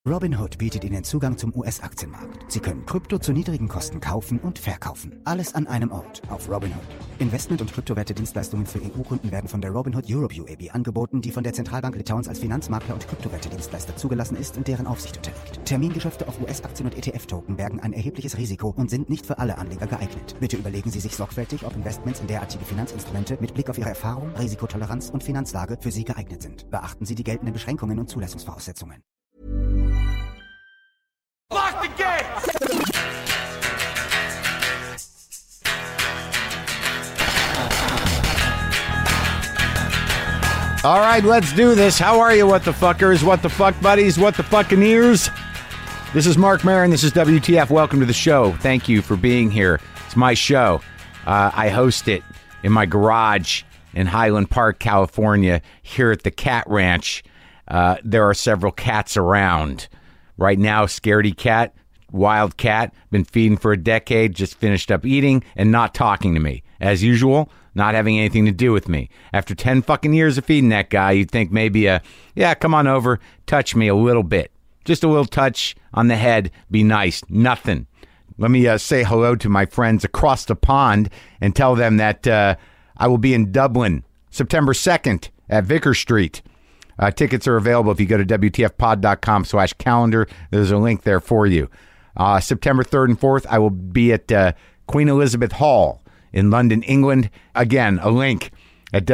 Robinhood bietet Ihnen Zugang zum US-Aktienmarkt. Sie können Krypto zu niedrigen Kosten kaufen und verkaufen. Alles an einem Ort auf Robinhood. Investment- und Kryptowerte-Dienstleistungen für EU-Kunden werden von der Robinhood Europe UAB angeboten, die von der Zentralbank Litauens als Finanzmakler und Kryptowerte-Dienstleister zugelassen ist und deren Aufsicht unterliegt. Termingeschäfte auf US-Aktien und ETF-Token bergen ein erhebliches Risiko und sind nicht für alle Anleger geeignet. Bitte überlegen Sie sich sorgfältig, ob Investments in derartige Finanzinstrumente mit Blick auf Ihre Erfahrung, Risikotoleranz und Finanzlage für Sie geeignet sind. Beachten Sie die geltenden Beschränkungen und Zulassungsvoraussetzungen. Lock the gate! All right, let's do this. How are you, what the fuckers, what the fuck buddies, what the fucking ears? This is Mark Maron. This is WTF. Welcome to the show. Thank you for being here. It's my show. I host it in my garage in Highland Park, California, here at the Cat Ranch. There are several cats around. Right now, scaredy cat, wild cat, been feeding for a decade, just finished up eating and not talking to me. As usual, not having anything to do with me. After 10 fucking years of feeding that guy, you'd think maybe yeah, come on over, touch me a little bit. Just a little touch on the head, be nice. Nothing. Let me say hello to my friends across the pond and tell them that I will be in Dublin September 2nd at Vicar Street. Tickets are available if you go to WTFpod.com/calendar. There's a link there for you. September 3rd and 4th, I will be at Queen Elizabeth Hall in London, England. Again, a link at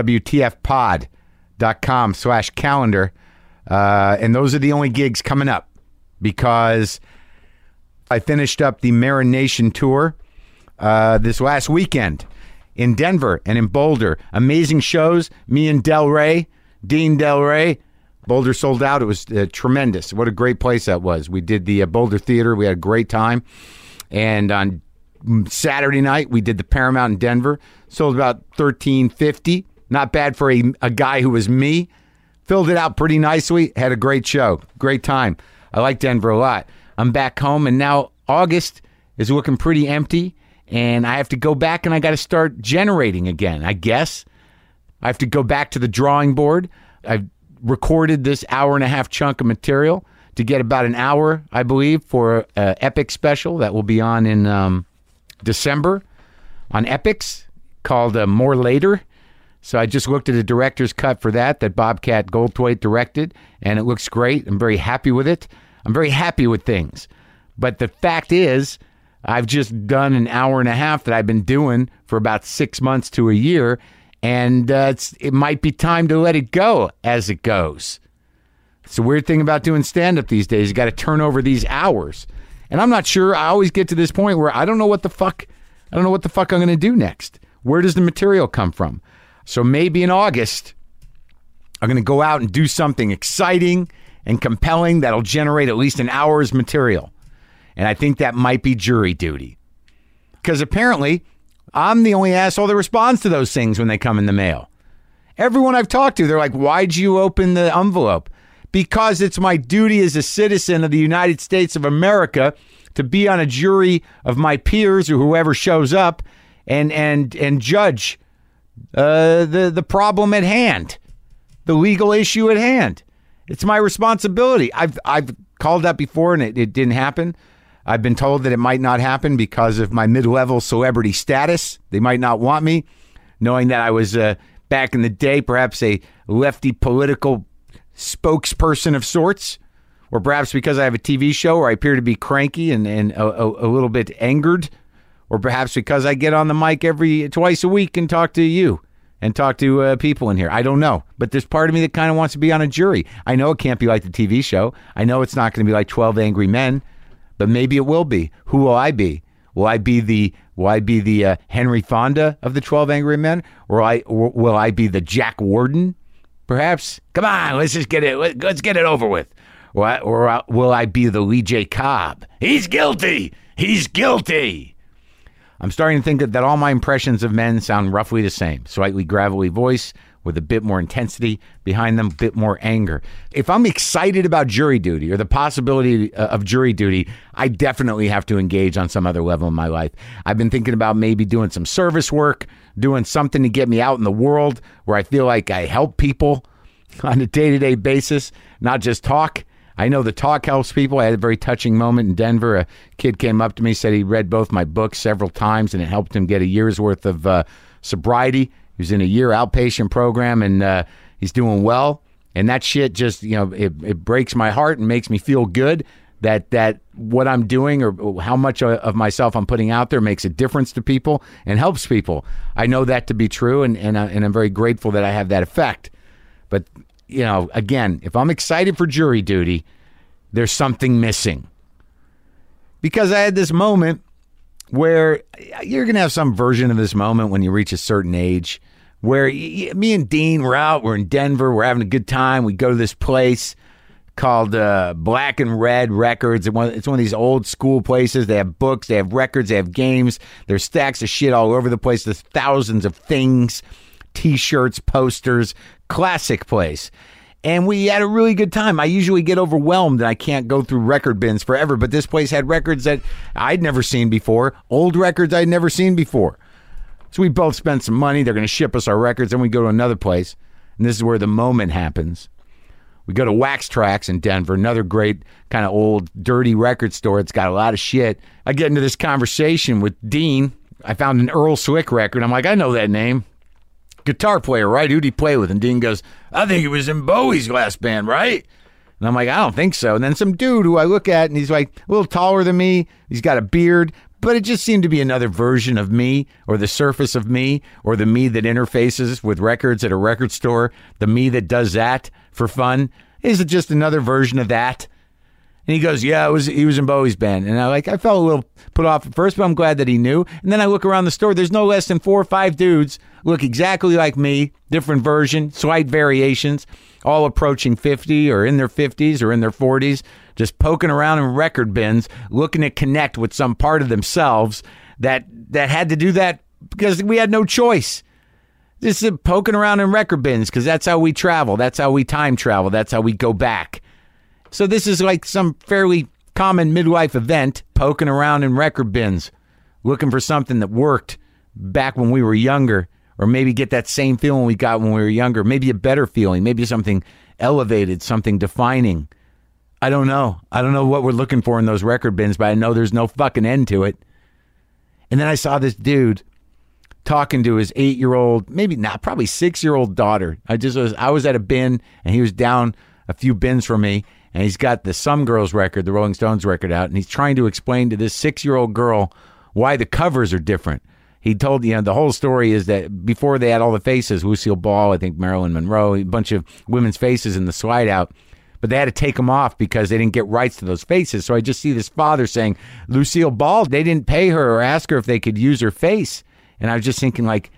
WTFpod.com/calendar. And those are the only gigs coming up because I finished up the Marination Tour this last weekend in Denver and in Boulder. Amazing shows. Me and Dean Del Rey. Boulder sold out. It was tremendous. What a great place that was. We did the Boulder Theater. We had a great time. And on Saturday night, we did the Paramount in Denver. Sold about $1,350. Not bad for a guy who was me. Filled it out pretty nicely. Had a great show. Great time. I like Denver a lot. I'm back home, and now August is looking pretty empty. And I have to go back, and I got to start generating again, I guess. I have to go back to the drawing board. I've recorded this hour-and-a-half chunk of material to get about an hour, I believe, for an Epic special that will be on in December on Epix called More Later. So I just looked at a director's cut for that Bobcat Goldthwait directed, and it looks great. I'm very happy with it. I'm very happy with things. But the fact is, I've just done an hour-and-a-half that I've been doing for about 6 months to a year, and it might be time to let it go as it goes. It's a weird thing about doing stand-up these days. You got to turn over these hours. And I'm not sure. I always get to this point where I don't know what the fuck I'm going to do next. Where does the material come from? So maybe in August, I'm going to go out and do something exciting and compelling that'll generate at least an hour's material. And I think that might be Jury Duty. Because apparently, I'm the only asshole that responds to those things when they come in the mail. Everyone I've talked to, they're like, why'd you open the envelope? Because it's my duty as a citizen of the United States of America to be on a jury of my peers or whoever shows up and judge the problem at hand, the legal issue at hand. It's my responsibility. I've called that before and it didn't happen. I've been told that it might not happen because of my mid-level celebrity status. They might not want me, knowing that I was, back in the day, perhaps a lefty political spokesperson of sorts, or perhaps because I have a TV show where I appear to be cranky and a little bit angered, or perhaps because I get on the mic twice a week and talk to you and talk to people in here. I don't know. But there's part of me that kind of wants to be on a jury. I know it can't be like the TV show. I know it's not going to be like 12 Angry Men. But maybe it will be. Who will I be? Will I be the Henry Fonda of the 12 Angry Men? Or will I be the Jack Warden? Perhaps. Come on, let's just get it. Let's get it over with. Or will I be the Lee J. Cobb? He's guilty. He's guilty. I'm starting to think that all my impressions of men sound roughly the same. Slightly gravelly voice with a bit more intensity behind them, a bit more anger. If I'm excited about jury duty or the possibility of jury duty, I definitely have to engage on some other level in my life. I've been thinking about maybe doing some service work, doing something to get me out in the world where I feel like I help people on a day-to-day basis, not just talk. I know the talk helps people. I had a very touching moment in Denver. A kid came up to me, said he read both my books several times, and it helped him get a year's worth of sobriety. He was in a year outpatient program, and he's doing well. And that shit just, it breaks my heart and makes me feel good that what I'm doing or how much of myself I'm putting out there makes a difference to people and helps people. I know that to be true, and I'm very grateful that I have that effect. But, again, if I'm excited for jury duty, there's something missing. Because I had this moment where you're going to have some version of this moment when you reach a certain age where me and Dean were out, we're in Denver, we're having a good time. We go to this place called Black and Red Records. It's one of these old school places. They have books, they have records, they have games. There's stacks of shit all over the place. There's thousands of things, T-shirts, posters, classic place. And we had a really good time. I usually get overwhelmed and I can't go through record bins forever, but this place had records that I'd never seen before, old records I'd never seen before. So we both spent some money. They're going to ship us our records. Then we go to another place, and this is where the moment happens. We go to Wax Trax in Denver, another great kind of old, dirty record store. It's got a lot of shit. I get into this conversation with Dean. I found an Earl Swick record. I'm like, I know that name. Guitar player, right? Who'd he play with? And Dean goes, I think he was in Bowie's last band, right? And I'm like, I don't think so. And then some dude who I look at, and he's like a little taller than me. He's got a beard. But it just seemed to be another version of me, or the surface of me, or the me that interfaces with records at a record store, the me that does that for fun. Is it just another version of that? And he goes, yeah, he was in Bowie's band. And I felt a little put off at first, but I'm glad that he knew. And then I look around the store, there's no less than 4 or 5 dudes look exactly like me, different version, slight variations, all approaching 50 or in their 50s or in their 40s, just poking around in record bins, looking to connect with some part of themselves that had to do that because we had no choice. This is poking around in record bins because that's how we travel. That's how we time travel. That's how we go back. So this is like some fairly common midlife event, poking around in record bins, looking for something that worked back when we were younger, or maybe get that same feeling we got when we were younger, maybe a better feeling, maybe something elevated, something defining. I don't know. I don't know what we're looking for in those record bins, but I know there's no fucking end to it. And then I saw this dude talking to his 8-year-old, maybe not, probably 6-year-old daughter. I was at a bin, and he was down a few bins from me, and he's got the Some Girls record, the Rolling Stones record out, and he's trying to explain to this 6-year-old girl why the covers are different. He told, the whole story is that before they had all the faces, Lucille Ball, I think Marilyn Monroe, a bunch of women's faces in the slide out, but they had to take them off because they didn't get rights to those faces. So I just see this father saying, Lucille Ball, they didn't pay her or ask her if they could use her face. And I was just thinking, like,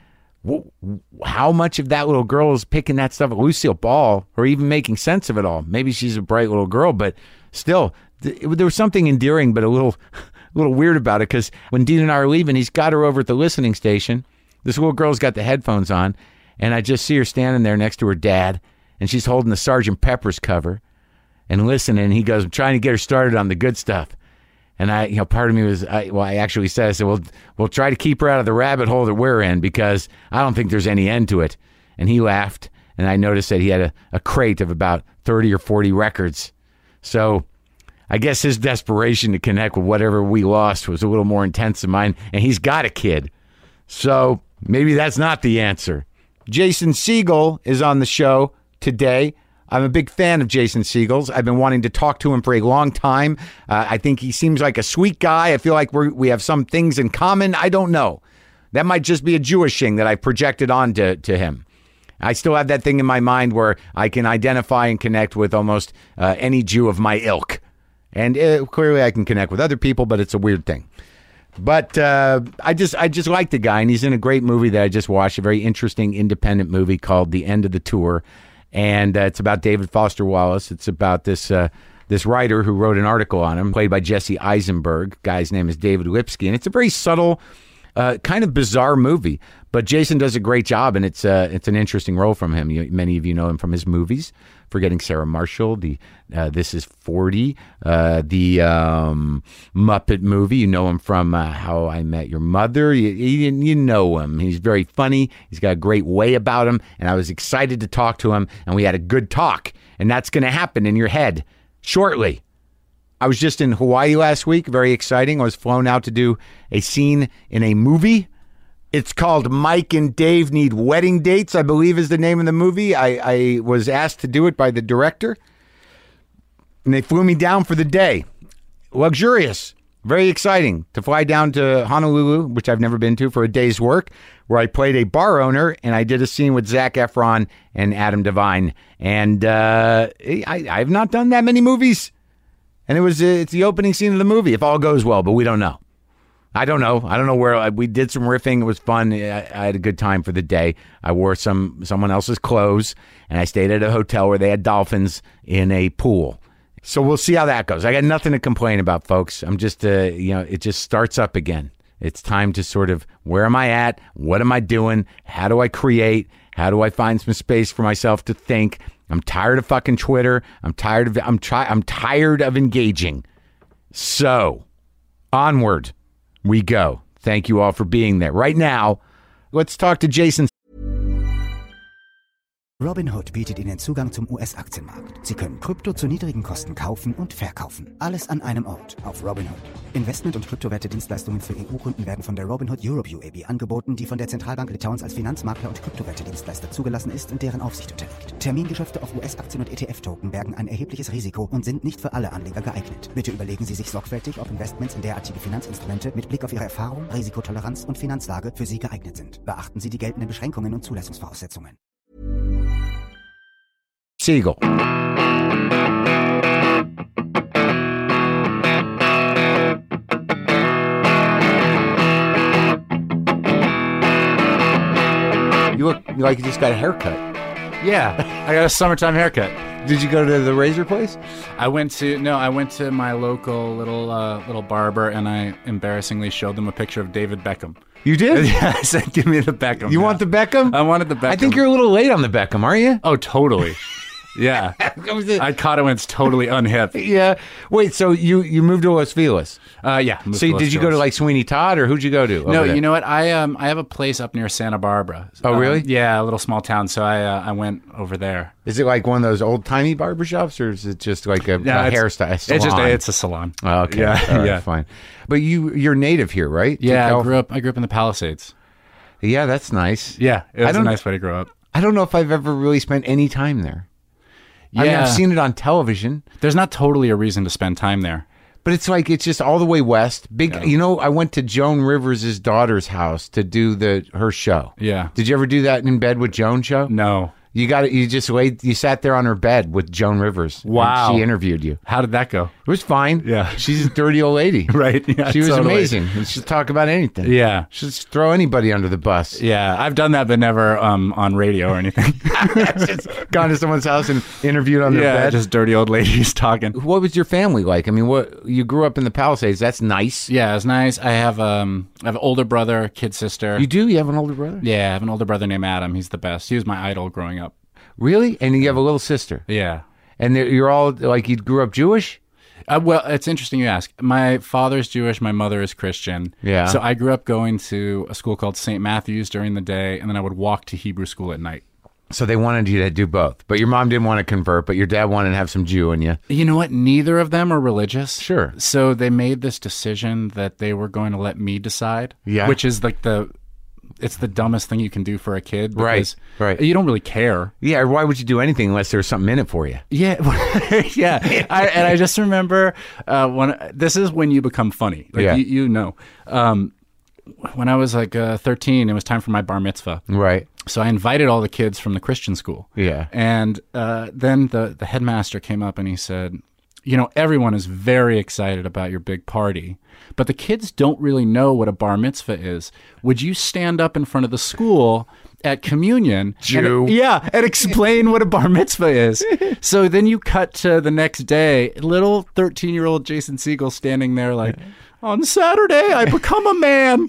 how much of that little girl is picking that stuff at Lucille Ball or even making sense of it all? Maybe she's a bright little girl, but still, there was something endearing but a little weird about it, because when Dean and I are leaving, he's got her over at the listening station. This little girl's got the headphones on, and I just see her standing there next to her dad, and she's holding the Sgt. Pepper's cover and listening. And he goes, I'm trying to get her started on the good stuff. And part of me was, I actually said, I said, we'll try to keep her out of the rabbit hole that we're in, because I don't think there's any end to it. And he laughed, and I noticed that he had a crate of about 30 or 40 records. So I guess his desperation to connect with whatever we lost was a little more intense than mine, and he's got a kid. So maybe that's not the answer. Jason Segel is on the show today. I'm a big fan of Jason Segel's. I've been wanting to talk to him for a long time. I think he seems like a sweet guy. I feel like we have some things in common. I don't know. That might just be a Jewish thing that I projected onto him. I still have that thing in my mind where I can identify and connect with almost any Jew of my ilk. And clearly I can connect with other people, but it's a weird thing. But I just like the guy, and he's in a great movie that I just watched, a very interesting independent movie called The End of the Tour. And it's about David Foster Wallace. It's about this writer who wrote an article on him, played by Jesse Eisenberg. Guy's name is David Lipsky. And it's a very subtle, kind of bizarre movie. But Jason does a great job, and it's an interesting role from him. Many of you know him from his movies, Forgetting Sarah Marshall, the This Is 40, the Muppet movie. You know him from How I Met Your Mother. You know him. He's very funny. He's got a great way about him, and I was excited to talk to him, and we had a good talk. And that's going to happen in your head. shortly. I was just in Hawaii last week. Very exciting. I was flown out to do a scene in a movie. It's called Mike and Dave Need Wedding Dates, I believe is the name of the movie. I was asked to do it by the director. And they flew me down for the day. Luxurious. Very exciting to fly down to Honolulu, which I've never been to, for a day's work, where I played a bar owner and I did a scene with Zac Efron and Adam Devine. And I've not done that many movies. And it's the opening scene of the movie, if all goes well, but we don't know. I don't know where we did some riffing. It was fun. I had a good time for the day. I wore someone else's clothes and I stayed at a hotel where they had dolphins in a pool. So we'll see how that goes. I got nothing to complain about, folks. I'm just, it just starts up again. It's time to sort of, where am I at? What am I doing? How do I create? How do I find some space for myself to think? I'm tired of fucking Twitter. I'm tired of engaging. So, onward we go. Thank you all for being there. Right now, let's talk to Jason. Robinhood bietet Ihnen Zugang zum US-Aktienmarkt. Sie können Krypto zu niedrigen Kosten kaufen und verkaufen. Alles an einem Ort auf Robinhood. Investment- und Kryptowerte-Dienstleistungen für EU-Kunden werden von der Robinhood Europe UAB angeboten, die von der Zentralbank Litauens als Finanzmakler und Kryptowerte-Dienstleister zugelassen ist und deren Aufsicht unterliegt. Termingeschäfte auf US-Aktien und ETF-Token bergen ein erhebliches Risiko und sind nicht für alle Anleger geeignet. Bitte überlegen Sie sich sorgfältig, ob Investments in derartige Finanzinstrumente mit Blick auf Ihre Erfahrung, Risikotoleranz und Finanzlage für Sie geeignet sind. Beachten Sie die geltenden Beschränkungen und Zulassungsvoraussetzungen. Siegel. You look like you just got a haircut. Yeah, I got a summertime haircut. Did you go to the razor place? I went to my local little barber, and I embarrassingly showed them a picture of David Beckham. You did? Yeah, I said, give me the Beckham. You want the Beckham? I wanted the Beckham. I think you're a little late on the Beckham, aren't you? Oh, totally. Yeah. I caught it when it's totally unhip. Yeah. Wait, so you moved to Los Feliz? Yeah. So did you go to like Sweeney Todd, or who'd you go to? No, you know what? I have a place up near Santa Barbara. Oh, really? Yeah, a little small town. So I went over there. Is it like one of those old timey barbershops, or is it just like a hairstyle? It's a salon. Oh, okay. Yeah. All right, yeah. Fine. But you're native here, right? Yeah, I grew up in the Palisades. Yeah, that's nice. Yeah, it was a nice way to grow up. I don't know if I've ever really spent any time there. Yeah. I mean, I've seen it on television. There's not totally a reason to spend time there. But it's like, it's just all the way west. Big, yeah. I went to Joan Rivers' daughter's house to do her show. Yeah. Did you ever do that in bed with Joan show? No. You sat there on her bed with Joan Rivers. Wow. She interviewed you. How did that go? It was fine. Yeah. She's a dirty old lady. Right. Yeah, she was totally amazing. She'd talk about anything. Yeah. She'd just throw anybody under the bus. Yeah. I've done that, but never on radio or anything. Just gone to someone's house and interviewed on their bed. Just dirty old ladies talking. What was your family like? I mean, you grew up in the Palisades. That's nice. Yeah, it's nice. I have an older brother, kid sister. You do? You have an older brother? Yeah, I have an older brother named Adam. He's the best. He was my idol growing up. Really? And you have a little sister? Yeah. And you're all, like, you grew up Jewish? Well, it's interesting you ask. My father's Jewish. My mother is Christian. Yeah. So I grew up going to a school called St. Matthew's during the day, and then I would walk to Hebrew school at night. So they wanted you to do both. But your mom didn't want to convert, but your dad wanted to have some Jew in you. You know what? Neither of them are religious. Sure. So they made this decision that they were going to let me decide. Yeah. Which is like it's the dumbest thing you can do for a kid. Right. You don't really care. Yeah. Why would you do anything unless there was something in it for you? Yeah. Yeah. I just remember this is when you become funny. Like, yeah. You know. When I was like 13, it was time for my bar mitzvah. Right. So I invited all the kids from the Christian school. Yeah. And then the headmaster came up and he said, everyone is very excited about your big party, but the kids don't really know what a bar mitzvah is. Would you stand up in front of the school at communion and explain what a bar mitzvah is? So then you cut to the next day, little 13-year-old Jason Siegel standing there like, on Saturday, I become a man.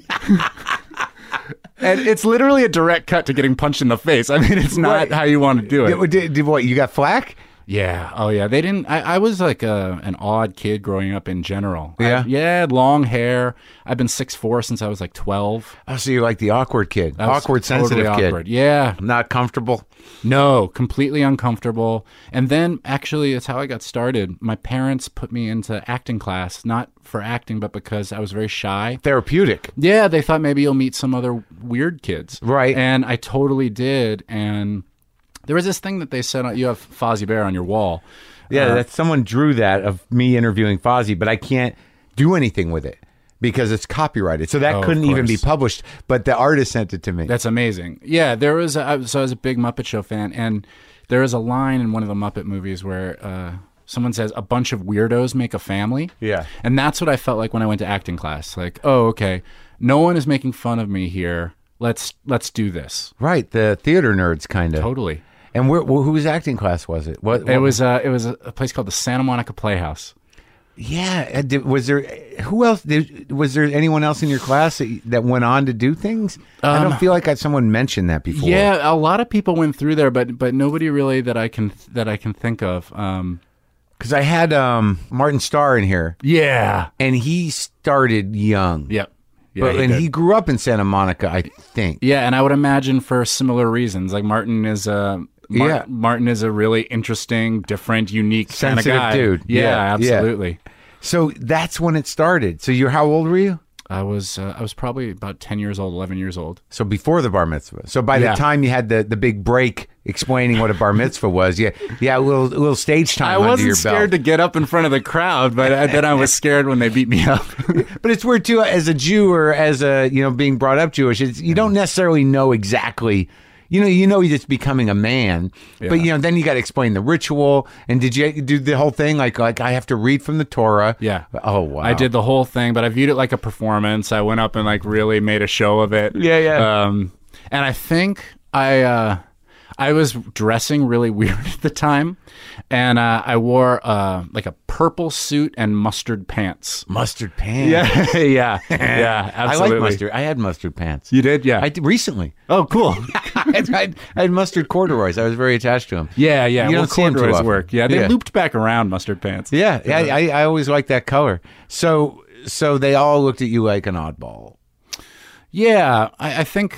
And it's literally a direct cut to getting punched in the face. I mean, it's not how you want to do it. Did what? You got flack? Yeah. Oh, yeah. They didn't. I was like an odd kid growing up in general. Yeah? Yeah. Long hair. I've been 6'4" since I was like 12. Oh, so you're like the awkward kid, I was awkward, totally sensitive awkward. kid. Yeah. Not comfortable. No, completely uncomfortable. And then actually, that's how I got started. My parents put me into acting class, not for acting, but because I was very shy. Therapeutic. Yeah. They thought maybe you'll meet some other weird kids. Right. And I totally did. And there was this thing that they said, you have Fozzie Bear on your wall. Yeah, that someone drew that of me interviewing Fozzie, but I can't do anything with it because it's copyrighted. So that Oh, of couldn't even be course. published, but the artist sent it to me. That's amazing. Yeah, there was. I was a big Muppet Show fan, and there is a line in one of the Muppet movies where someone says, "A bunch of weirdos make a family." Yeah. and that's what I felt like when I went to acting class. Like, oh, okay, no one is making fun of me here. Let's do this. Right, the theater nerds kind of. Totally. And whose acting class was it? What It was a place called the Santa Monica Playhouse. Yeah, was there who else? Was there anyone else in your class that went on to do things? I don't feel like someone mentioned that before. Yeah, a lot of people went through there, but nobody really that I can think of. Because I had Martin Starr in here, Yeah. and he started young. Yep. Yeah, But, and did. he grew up in Santa Monica, I think. Yeah, and I would imagine for similar reasons. Like Martin is Yeah. Martin is a really interesting, different, unique kind of Sensitive guy. dude. Yeah, Yeah, yeah. absolutely. So that's when it started. So how old were you? I was probably about 10 years old, 11 years old. So before the bar mitzvah. So by Yeah. the time you had the big break explaining what a bar mitzvah was, yeah, a little stage time I under wasn't your scared to belt. get up in front of the crowd, but then I was scared when they beat me up. But it's weird too, as a Jew or as a being brought up Jewish, you don't necessarily know exactly. You know, you're just becoming a man, but then you got to explain the ritual. And did you do the whole thing like I have to read from the Torah? Yeah. Oh wow. I did the whole thing, but I viewed it like a performance. I went up and like really made a show of it. Yeah. And I think I was dressing really weird at the time, and I wore like a purple suit and mustard pants. Mustard pants. yeah, absolutely. I like mustard. I had mustard pants. You did, yeah. I did recently. Oh, cool. I had mustard corduroys. I was very attached to them. Yeah. You well, don't see 'em too corduroys often. work. Yeah, they Yeah. looped back around mustard pants. Yeah, I always liked that color. So they all looked at you like an oddball. Yeah, I think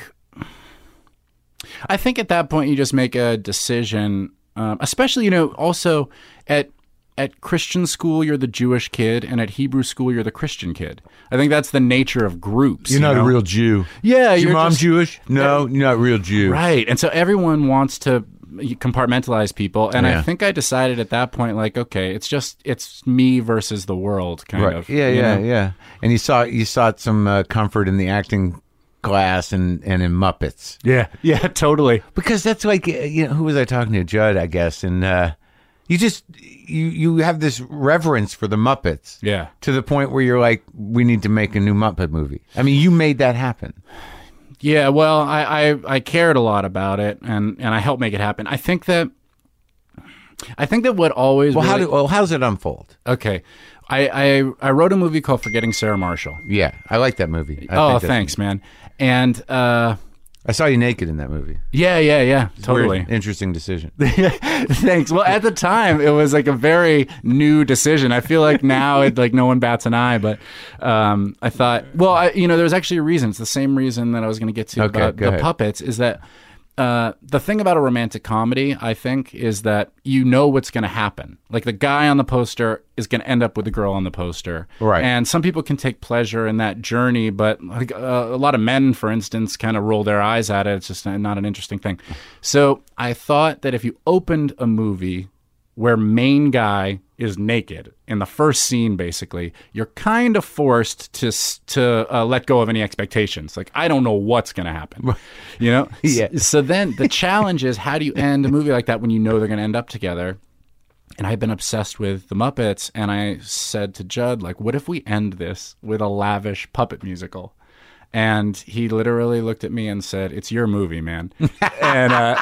at that point you just make a decision, especially also at Christian school you're the Jewish kid, and at Hebrew school you're the Christian kid. I think that's the nature of groups. You're not you a know? real Jew. Yeah, Is your you're mom just- Jewish? No, you're not a real Jew. Right, and so everyone wants to compartmentalize people, and Yeah. I think I decided at that point, like, okay, it's me versus the world, kind Right. of. Yeah, you yeah, know? yeah. And you sought some comfort in the acting class and in Muppets. yeah, totally. Because that's like, who was I talking to? Judd, I guess. And you just, you have this reverence for the Muppets. Yeah. To the point where you're like, we need to make a new Muppet movie. I mean, you made that happen. Yeah, well, I cared a lot about it, and I helped make it happen. I think that what always Well, how's it unfold? okay. I wrote a movie called Forgetting Sarah Marshall. Yeah, I like that movie. I Oh, think that's- thanks, man. And I saw you naked in that movie. yeah, totally. Weird, interesting decision. Thanks. Well, at the time, it was like a very new decision. I feel like now, no one bats an eye. But I thought, well, there was actually a reason. It's the same reason that I was going to get to Okay, about go the ahead. puppets. Is that the thing about a romantic comedy? I think is that you know what's going to happen. Like the guy on the poster is going to end up with the girl on the poster, Right. And some people can take pleasure in that journey, but like a lot of men, for instance, kind of roll their eyes at it. It's just not an interesting thing. So I thought that if you opened a movie where main guy is naked in the first scene, basically, you're kind of forced to let go of any expectations. Like, I don't know what's going to happen, Yeah. So then the challenge is, how do you end a movie like that when you know they're going to end up together? And I've been obsessed with the Muppets, and I said to Judd, like, what if we end this with a lavish puppet musical? And he literally looked at me and said, "It's your movie, man." And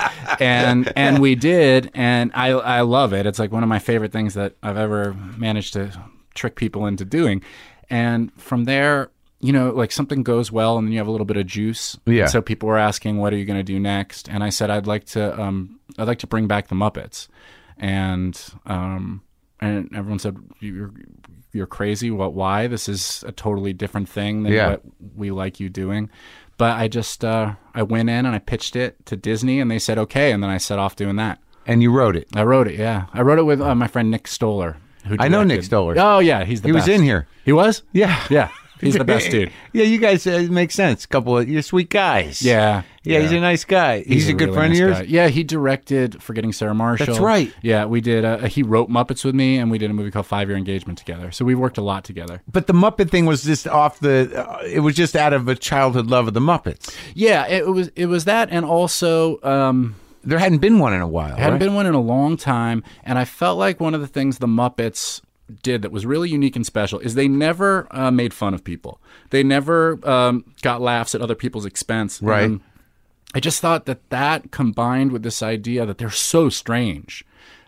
and we did, and I love it. It's like one of my favorite things that I've ever managed to trick people into doing. And from there, like something goes well, and then you have a little bit of juice. Yeah. And so people were asking, "What are you going to do next?" And I said, "I'd like to bring back the Muppets." and everyone said, you're crazy. What? Why? This is a totally different thing than what we like you doing. But I just I went in and I pitched it to Disney, and they said okay, and then I set off doing that. And you wrote it. I wrote it. Yeah, I wrote it with my friend Nick Stoller. I know Nick Stoller. Oh yeah, he's the best. He was in here. He was? Yeah. Yeah. He's the best dude. Yeah, you guys it makes sense. You're sweet guys. Yeah. Yeah, he's a nice guy. He's a good really friend nice of yours? guy. Yeah, he directed Forgetting Sarah Marshall. That's right. Yeah, we did. He wrote Muppets with me, and we did a movie called 5 Year Engagement together. So we worked a lot together. But the Muppet thing was just it was just out of a childhood love of the Muppets. Yeah, it was that, and also there hadn't been one in a while. hadn't been one in a long time, and I felt like one of the things the Muppets did that was really unique and special is they never made fun of people. They never got laughs at other people's expense. Right. And I just thought that combined with this idea that they're so strange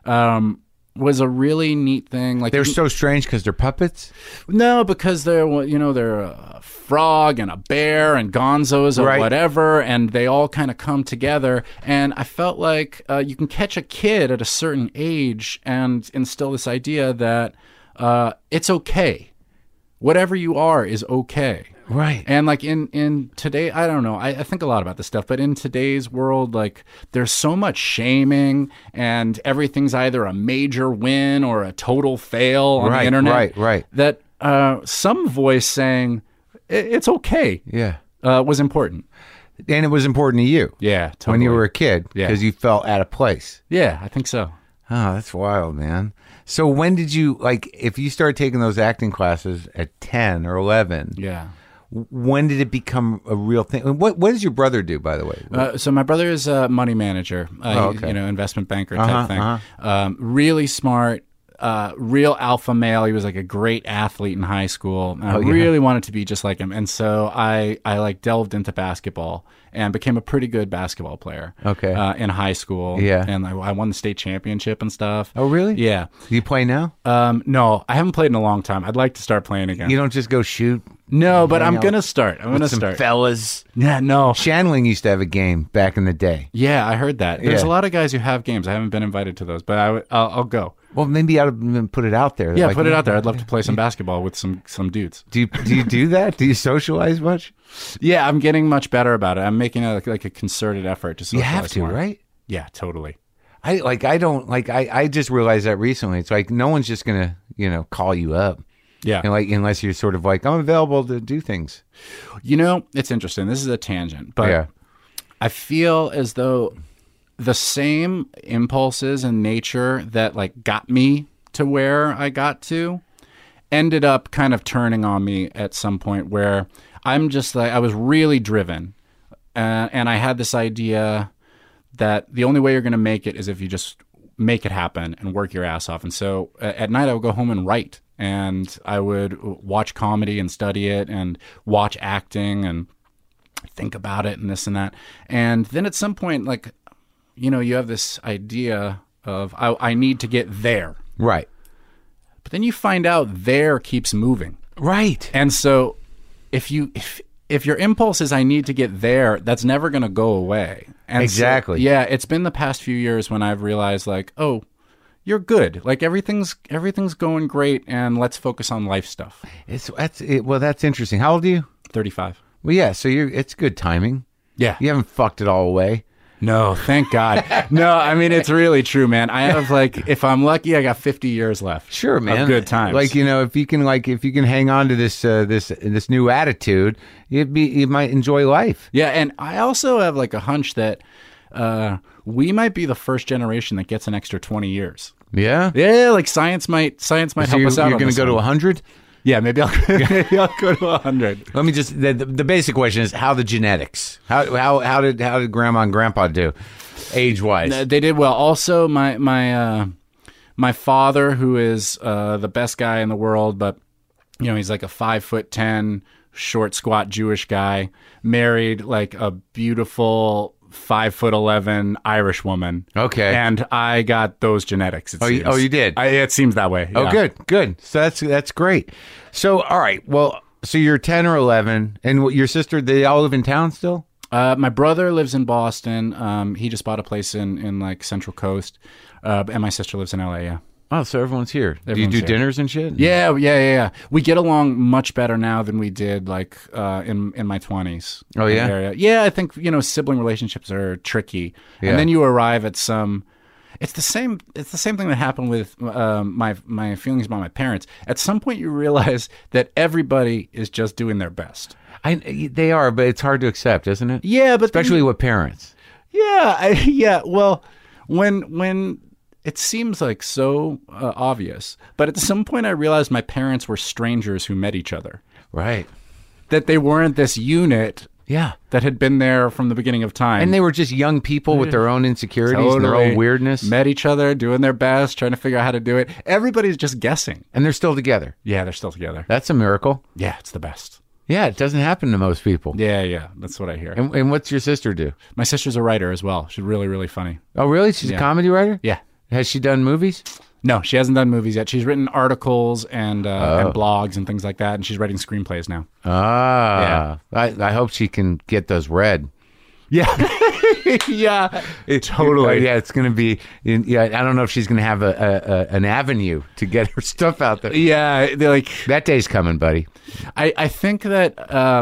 was a really neat thing. Like They're so strange because they're puppets? No, because they're a frog and a bear and Gonzos or whatever, and they all kind of come together. And I felt like you can catch a kid at a certain age and instill this idea that it's okay. Whatever you are is okay. Right. And like in today, I don't know, I think a lot about this stuff, but in today's world, like there's so much shaming and everything's either a major win or a total fail on the internet. Right. That some voice saying it's okay was important. And it was important to you. Yeah, totally. When you were a kid because Yeah. you felt out of place. Yeah, I think so. Oh, that's wild, man. So when did you, if you started taking those acting classes at 10 or 11, Yeah. when did it become a real thing? What does your brother do, by the way? So my brother is a money manager, investment banker type thing. Really smart, real alpha male. He was like a great athlete in high school. I really wanted to be just like him. And so I like delved into basketball and became a pretty good basketball player. Okay. In high school. Yeah. And I won the state championship and stuff. Oh, really? Yeah. Do you play now? No, I haven't played in a long time. I'd like to start playing again. You don't just go shoot? No, but I'm out going to start. I'm going to Some start. fellas. Yeah, no. Shanling used to have a game back in the day. Yeah, I heard that. There's Yeah. a lot of guys who have games. I haven't been invited to those, but I'll go. Well, maybe I would put it out there. Yeah, put it out there. I'd love to play some basketball with some dudes. Do you do that? Do you socialize much? Yeah, I'm getting much better about it. I'm making a concerted effort to socialize You have to, more. right? Yeah, totally. I just realized that recently. It's like no one's just gonna, call you up. Yeah. And unless you're sort of like, I'm available to do things. It's interesting. This is a tangent, but Yeah. I feel as though the same impulses and nature that got me to where I got to ended up kind of turning on me at some point where I'm just I was really driven. And I had this idea that the only way you're going to make it is if you just make it happen and work your ass off. And so at night I would go home and write, and I would watch comedy and study it and watch acting and think about it and this and that. And then at some point, you have this idea of I need to get there. Right. But then you find out there keeps moving. Right. And so if your impulse is I need to get there, that's never going to go away. And Exactly. So, it's been the past few years when I've realized oh, you're good. Everything's going great, and let's focus on life stuff. That's interesting. How old are you? 35. Well, yeah. So it's good timing. Yeah. You haven't fucked it all away. No, thank God. No, I mean, it's really true, man. I have if I'm lucky, I got 50 years left. Sure, man. Of good times. If you can hang on to this new attitude, you might enjoy life. Yeah, and I also have a hunch that we might be the first generation that gets an extra 20 years. Yeah. Yeah, science might help us out. You're on going to this go to one. 100? Yeah, maybe I'll go to 100. Let me just the basic question is how the genetics. How did grandma and grandpa do age wise? They did well. Also, my father, who is the best guy in the world, but he's like a 5'10" short, squat Jewish guy, married a beautiful 5'11" Irish woman. Okay. And I got those genetics. It seems. You did? It seems that way. Oh, yeah. good. So that's great. So, all right. Well, so you're 10 or 11, and your sister, they all live in town still? My brother lives in Boston. He just bought a place in Central Coast. And my sister lives in LA. Yeah. Oh, so everyone's here. Do you Everyone's do here. dinners and shit? Yeah. We get along much better now than we did like in my 20s. Oh, yeah? Area. Yeah, I think sibling relationships are tricky, Yeah. and then you arrive at some. It's the same thing that happened with my feelings about my parents. At some point, you realize that everybody is just doing their best. They are, but it's hard to accept, isn't it? Yeah, but Especially with parents. Yeah. Well, when it seems like so obvious, but at some point I realized my parents were strangers who met each other. Right. That they weren't this unit Yeah. that had been there from the beginning of time. And they were just young people with their own insecurities and their own weirdness. Met each other, doing their best, trying to figure out how to do it. Everybody's just guessing. And they're still together. Yeah, they're still together. That's a miracle. Yeah, it's the best. Yeah, it doesn't happen to most people. Yeah, that's what I hear. And what's your sister do? My sister's a writer as well. She's really, really funny. Oh, really? She's a comedy writer? Yeah. Has she done movies? No, she hasn't done movies yet. She's written articles and blogs and things like that, and she's writing screenplays now. Ah. Yeah. I hope she can get those read. Yeah. Yeah, totally. Yeah, it's going to be. Yeah, I don't know if she's going to have an avenue to get her stuff out there. Yeah, they're like That day's coming, buddy. I think that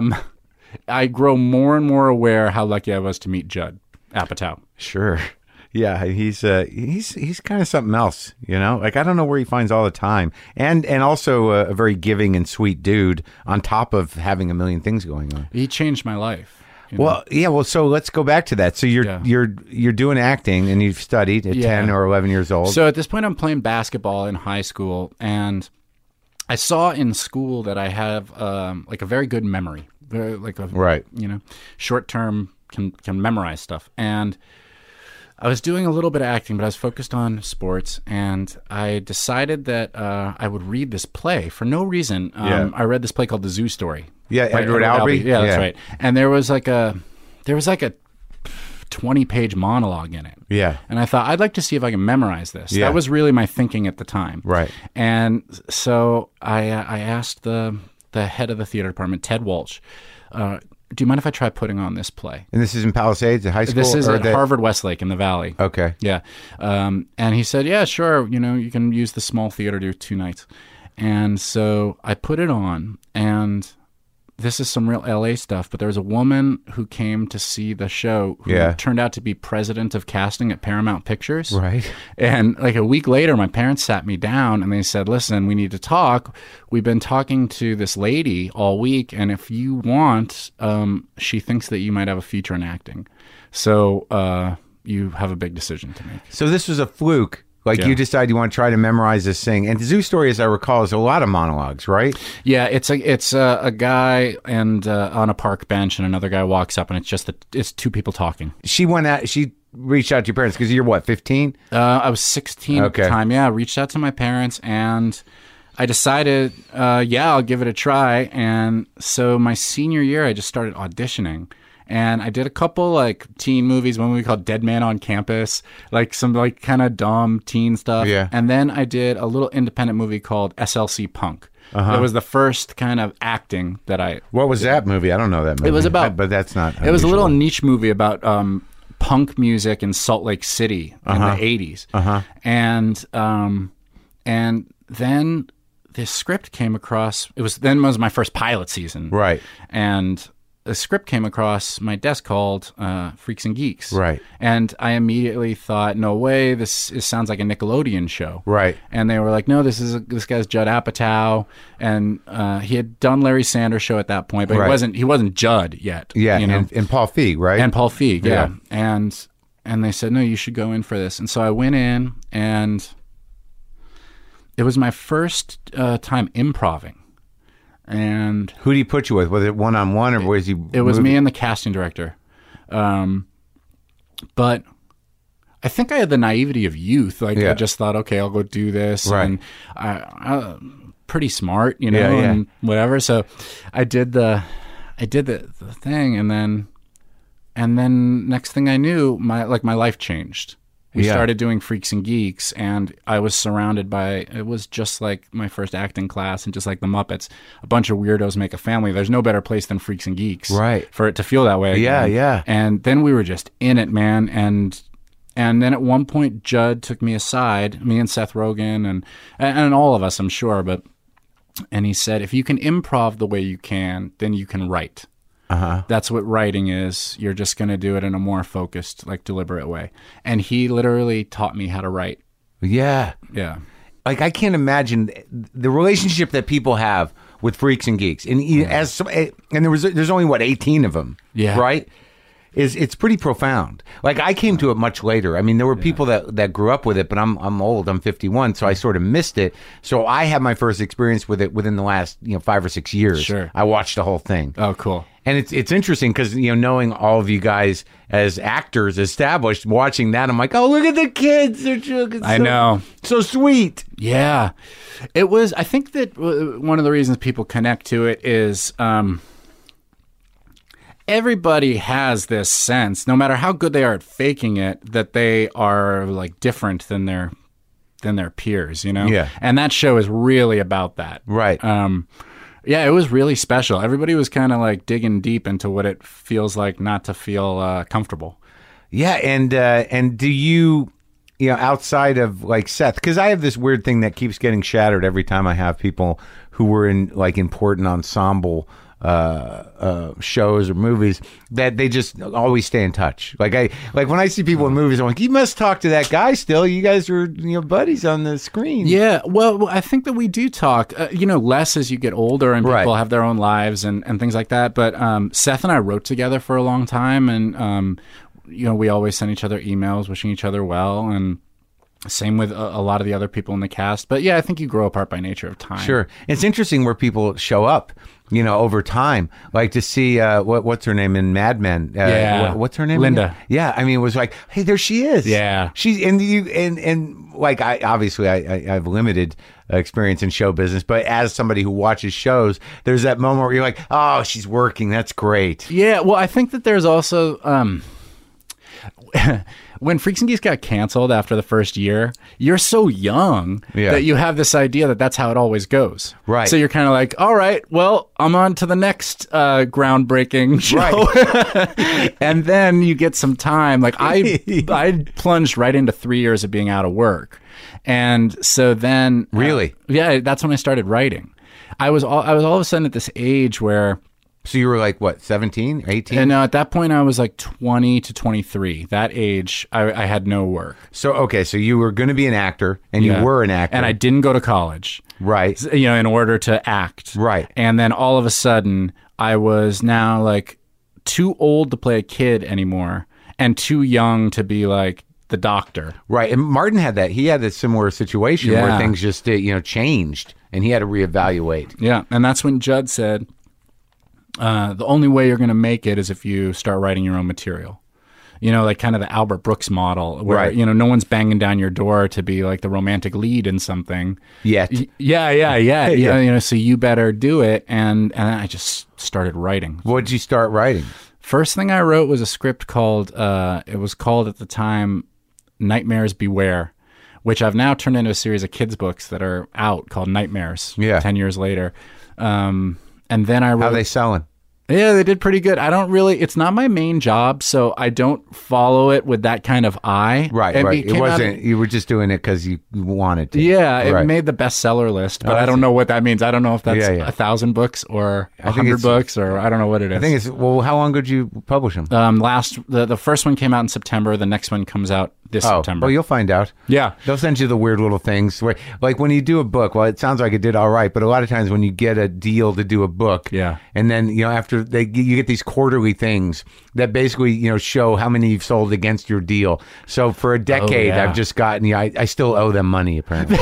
I grow more and more aware how lucky I was to meet Judd Apatow. Sure. Yeah, he's kind of something else, Like I don't know where he finds all the time, and also a very giving and sweet dude. On top of having a million things going on. He changed my life. Well, yeah. Well, so let's go back to that. So you're doing acting, and you've studied at 10 or 11 years old. So at this point, I'm playing basketball in high school, and I saw in school that I have like a very good memory, Right. Short term can memorize stuff. And I was doing a little bit of acting, but I was focused on sports, and I decided that I would read this play for no reason. I read this play called The Zoo Story. Yeah, by Edward Albee. Yeah, that's right. And there was like a 20-page monologue in it. Yeah. And I thought, I'd like to see if I can memorize this. Yeah. That was really my thinking at the time. Right. And so I asked the head of the theater department, Ted Walsh, do you mind if I try putting on this play? And this is in Palisades, at high school? This is at Harvard Westlake in the Valley. Okay. Yeah. And he said, yeah, sure. You can use the small theater to do 2 nights. And so I put it on, and this is some real LA stuff, but there was a woman who came to see the show who turned out to be president of casting at Paramount Pictures. Right. And like a week later, my parents sat me down and they said, listen, we need to talk. We've been talking to this lady all week, and if you want, she thinks that you might have a future in acting. So you have a big decision to make. So this was a fluke. Like you decide you want to try to memorize this thing. And the Zoo Story, as I recall, is a lot of monologues, right? Yeah, it's a guy and on a park bench, and another guy walks up, and it's 2 people talking. She reached out to your parents because you're what, 15? I was 16 at the time. Yeah, I reached out to my parents, and I decided, I'll give it a try. And so my senior year, I just started auditioning. And I did a couple like teen movies, one movie called Dead Man on Campus, like some like kind of dumb teen stuff. Yeah. And then I did a little independent movie called SLC Punk. It was the first kind of acting that I... What was that movie? I don't know that movie. It was about... But that's not unusual. It was a little niche movie about punk music in Salt Lake City in the 80s. And then this script came across... It was my first pilot season. Right. And... a script came across my desk called Freaks and Geeks. Right. And I immediately thought, no way, this sounds like a Nickelodeon show. Right. And they were like, no, this guy's Judd Apatow. And he had done Larry Sanders Show at that point, but he wasn't Judd yet. Yeah, and Paul Feig, right? And Paul Feig, yeah. And they said, no, you should go in for this. And so I went in, and it was my first time improvising. And who did he put you with? Was it one-on-one, or was he? It was me and the casting director. But I think I had the naivety of youth. Like I just thought, okay, I'll go do this. Right. And I pretty smart, and whatever. So I did the thing, and then next thing I knew, my life changed. We started doing Freaks and Geeks, and I was surrounded by, it was just like my first acting class, and just like the Muppets, a bunch of weirdos make a family. There's no better place than Freaks and Geeks. Right. For it to feel that way. Yeah, again. yeah. And then we were just in it, man. And And then at one point, Judd took me aside, me and Seth Rogen and all of us, I'm sure. And he said, if you can improv the way you can, then you can write. That's what writing is. You're just going to do it in a more focused, like deliberate way. And he literally taught me how to write. Yeah. Yeah. Like, I can't imagine the relationship that people have with Freaks and Geeks. And there's only, 18 of them, Yeah. right? It's pretty profound. Like, I came to it much later. I mean, there were people that grew up with it, but I'm old. I'm 51, so I sort of missed it. So I had my first experience with it within the last 5 or 6 years. Sure. I watched the whole thing. Oh, cool. And it's interesting because, knowing all of you guys as actors established, watching that, I'm like, oh, look at the kids. They're joking. I know. So sweet. Yeah. It was, I think that one of the reasons people connect to it is everybody has this sense, no matter how good they are at faking it, that they are like different than their peers, Yeah. And that show is really about that. Right. Yeah, it was really special. Everybody was kind of like digging deep into what it feels like not to feel comfortable. Yeah, and do you, outside of like Seth, because I have this weird thing that keeps getting shattered every time I have people who were in like important ensemble shows or movies, that they just always stay in touch. Like when I see people in movies, I'm like, you must talk to that guy still. You guys were buddies on the screen. Yeah, well, I think that we do talk. Less as you get older and people Right. have their own lives and things like that. But Seth and I wrote together for a long time, and we always send each other emails wishing each other well, and same with a lot of the other people in the cast. But yeah, I think you grow apart by nature of time. Sure. It's interesting where people show up, over time. Like to see, what's her name in Mad Men? Yeah. What's her name? Linda. again? Yeah. I mean, it was like, hey, there she is. Yeah. She's and like, I've limited experience in show business, but as somebody who watches shows, there's that moment where you're like, oh, she's working. That's great. Yeah, well, I think that there's also when Freaks and Geeks got canceled after the first year, you're so young that you have this idea that that's how it always goes. Right. So you're kind of like, all right, well, I'm on to the next groundbreaking show. Right. And then you get some time. Like I plunged right into 3 years of being out of work. And so then... Really? Yeah, that's when I started writing. I was all of a sudden at this age where... So you were like, what, 17, 18? And at that point, I was like 20 to 23. That age, I had no work. So, okay, so you were going to be an actor, and Yeah. you were an actor. And I didn't go to college. Right. In order to act. Right. And then all of a sudden, I was now like too old to play a kid anymore and too young to be like the doctor. Right. And Martin had that. He had a similar situation where Yeah. things just, changed, and he had to reevaluate. Yeah. And that's when Judd said, the only way you're going to make it is if you start writing your own material. Like kind of the Albert Brooks model where, Right. no one's banging down your door to be like the romantic lead in something. Yet. Yeah. So you better do it. And I just started writing. What'd you start writing? First thing I wrote was a script called, it was called at the time, Nightmares Beware, which I've now turned into a series of kids books that are out called Nightmares. Yeah. 10 years later. And then I wrote... How are they selling? Yeah, they did pretty good. It's not my main job, so I don't follow it with that kind of eye. Right. It wasn't, you were just doing it because you wanted to. Yeah, it Right. made the bestseller list, but Oh, I that's don't know what that means. I don't know if that's Yeah. 1,000 books or I think 100 it's- books, or I don't know what it is. I think it's, well, how long did you publish them? The first one came out in September. The next one comes out this September. Well, you'll find out. Yeah. They'll send you the weird little things where, like when you do a book, well, it sounds like it did all right, but a lot of times when you get a deal to do a book, Yeah. and then, after you get these quarterly things that basically, show how many you've sold against your deal. So for a decade, yeah. I've just gotten, I still owe them money, apparently.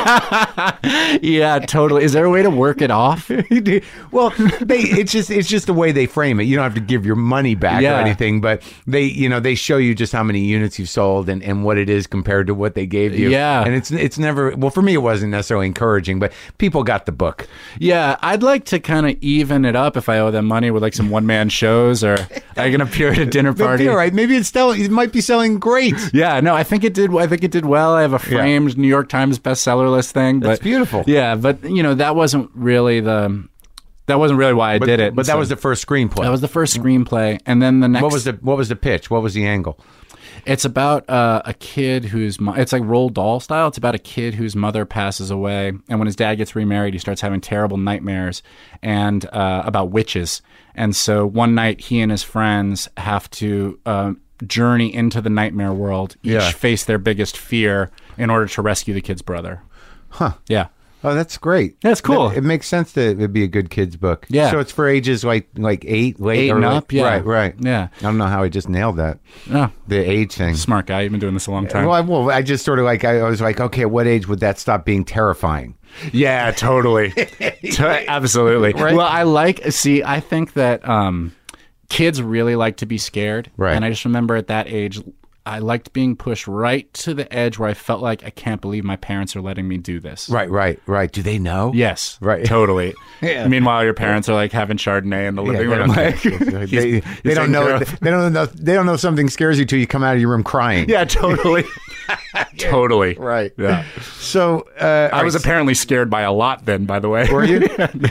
Yeah, totally. Is there a way to work it off? Well, it's just the way they frame it. You don't have to give your money back Yeah. or anything, but they show you just how many units you've sold and what it is compared to what they gave you. Yeah. And it's never, well, for me, it wasn't necessarily encouraging, but people got the book. Yeah, I'd like to kind of even it up if I owe them money with like some one-man shows, or I can appear at a dinner party. All right. Maybe it might be selling great. Yeah, no, I think it did well. I have a framed New York Times bestseller list thing. That's but, beautiful. Yeah, but that wasn't really why I did it. But that was the first screenplay. That was the first screenplay, and then the next. What was the pitch? What was the angle? It's about a kid whose it's like Roald Dahl style. It's about a kid whose mother passes away, and when his dad gets remarried, he starts having terrible nightmares and about witches. And so one night, he and his friends have to journey into the nightmare world. Each face their biggest fear in order to rescue the kid's brother. Huh. Yeah. Oh, that's great. That's cool. It makes sense that it'd be a good kid's book. Yeah. So it's for ages like 8, late, 8 or and like- up. Yeah. Right. Yeah. I don't know how I just nailed that. Oh, The age thing. smart guy. You've been doing this a long time. Well, I just sort of like, I was like, okay, at what age would that stop being terrifying? Yeah, totally. Absolutely. Right? Well, I think that kids really like to be scared. Right. And I just remember at that age, I liked being pushed right to the edge where I felt like I can't believe my parents are letting me do this. Right. Do they know? Yes. Right. Totally. Yeah. Meanwhile, your parents are like having Chardonnay in the Yeah, living they room. don't Like, care. he's They don't taking know. care of- They don't know something scares you till you come out of your room crying. Yeah, totally. Totally. Right. Yeah. So I was apparently scared by a lot then, by the way. Were you?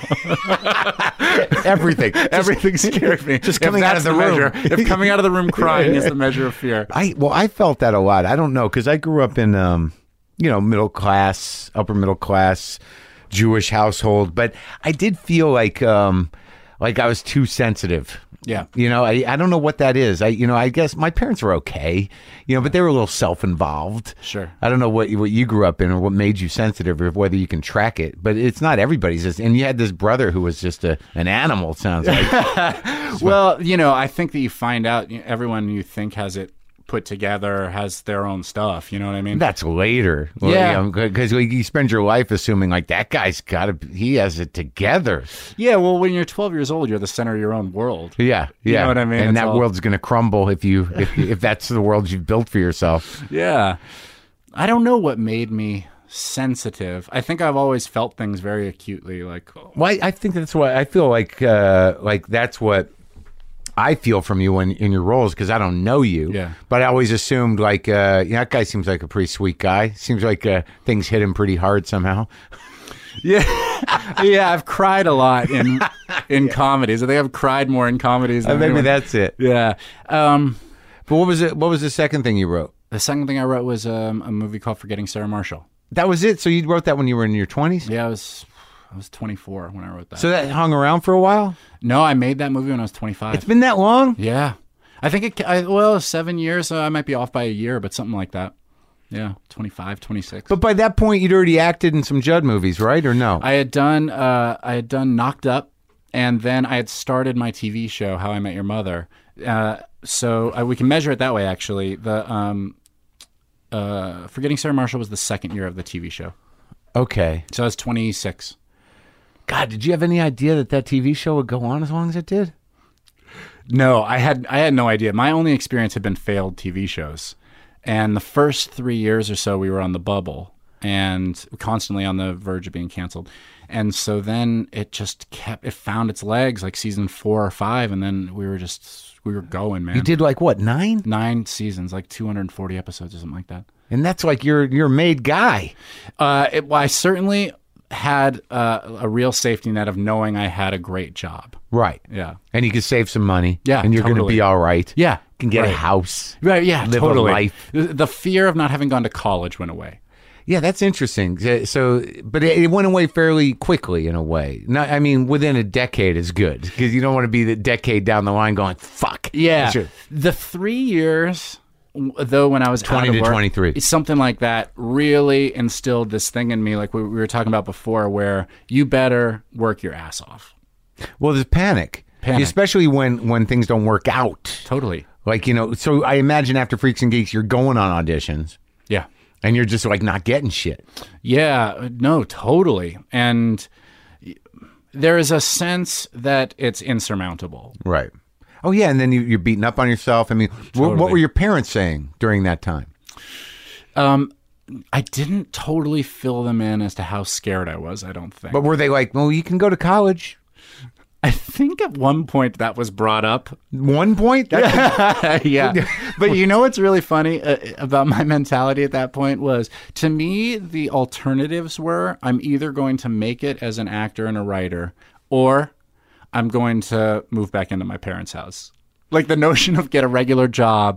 Everything. Everything scared me. just If coming out that's of the room. measure, if coming out of the room crying is the measure of fear. I felt that a lot. I don't know, because I grew up in middle class, upper middle class Jewish household, but I did feel like I was too sensitive. Yeah. I don't know what that is. I guess my parents were okay, but they were a little self-involved. Sure. I don't know what you grew up in or what made you sensitive or whether you can track it, but it's not everybody's. And you had this brother who was just an animal, it sounds like. Well, I think that you find out everyone you think has it put together has their own stuff. You know what I mean? That's later. Yeah. Because you spend your life assuming like that guy's he has it together. Yeah. Well, when you're 12 years old, you're the center of your own world. Yeah. You know what I mean? And It's that all- world's going to crumble if that's the world you've built for yourself. Yeah. I don't know what made me sensitive. I think I've always felt things very acutely. Like, Well, I think that's what I feel like that's what I feel from you in your roles, because I don't know you. Yeah. But I always assumed that guy seems like a pretty sweet guy. Seems like things hit him pretty hard somehow. yeah, yeah. I've cried a lot in comedies. I think I've cried more in comedies than Maybe anyone. that's it. Yeah. But what was it? What was the second thing you wrote? The second thing I wrote was a movie called Forgetting Sarah Marshall. That was it. So you wrote that when you were in your 20s? Yeah, I was 24 when I wrote that. So that hung around for a while? No, I made that movie when I was 25. It's been that long? Yeah. I think 7 years. I might be off by a year, but something like that. Yeah, 25, 26. But by that point, you'd already acted in some Judd movies, right? Or no? I had done Knocked Up, and then I had started my TV show, How I Met Your Mother. So we can measure it that way, actually. The Forgetting Sarah Marshall was the second year of the TV show. Okay. So I was 26. God, did you have any idea that TV show would go on as long as it did? No, I had no idea. My only experience had been failed TV shows. And the first 3 years or so, we were on the bubble and constantly on the verge of being canceled. And so then it found its legs like season 4 or 5. And then we were going, man. You did like what, 9? 9 seasons, like 240 episodes or something like that. And that's like you're a made guy. I certainly had a real safety net of knowing I had a great job. Right. Yeah. And you could save some money. Yeah, And you're going to totally. be all right. Yeah. You can get a Right. house. Right, yeah, Live a totally. life. The fear of not having gone to college went away. Yeah, that's interesting. So, but it went away fairly quickly in a way. Not, I mean, within a decade is good, because you don't want to be the decade down the line going, fuck. Yeah. Sure. The 3 years, though, when I was 20 out of to work, 23. something like that really instilled this thing in me, like we were talking about before, where you better work your ass off. Well, there's panic. Especially when things don't work out. Totally. Like, so I imagine after Freaks and Geeks, you're going on auditions. Yeah. And you're just like not getting shit. Yeah, no, totally. And there is a sense that it's insurmountable. Right. Oh, yeah. And then you're beating up on yourself. I mean, what were your parents saying during that time? I didn't totally fill them in as to how scared I was, I don't think. But were they like, well, you can go to college? I think at one point that was brought up. One point? Yeah. But you know what's really funny about my mentality at that point was, to me, the alternatives were I'm either going to make it as an actor and a writer, or I'm going to move back into my parents' house. Like the notion of get a regular job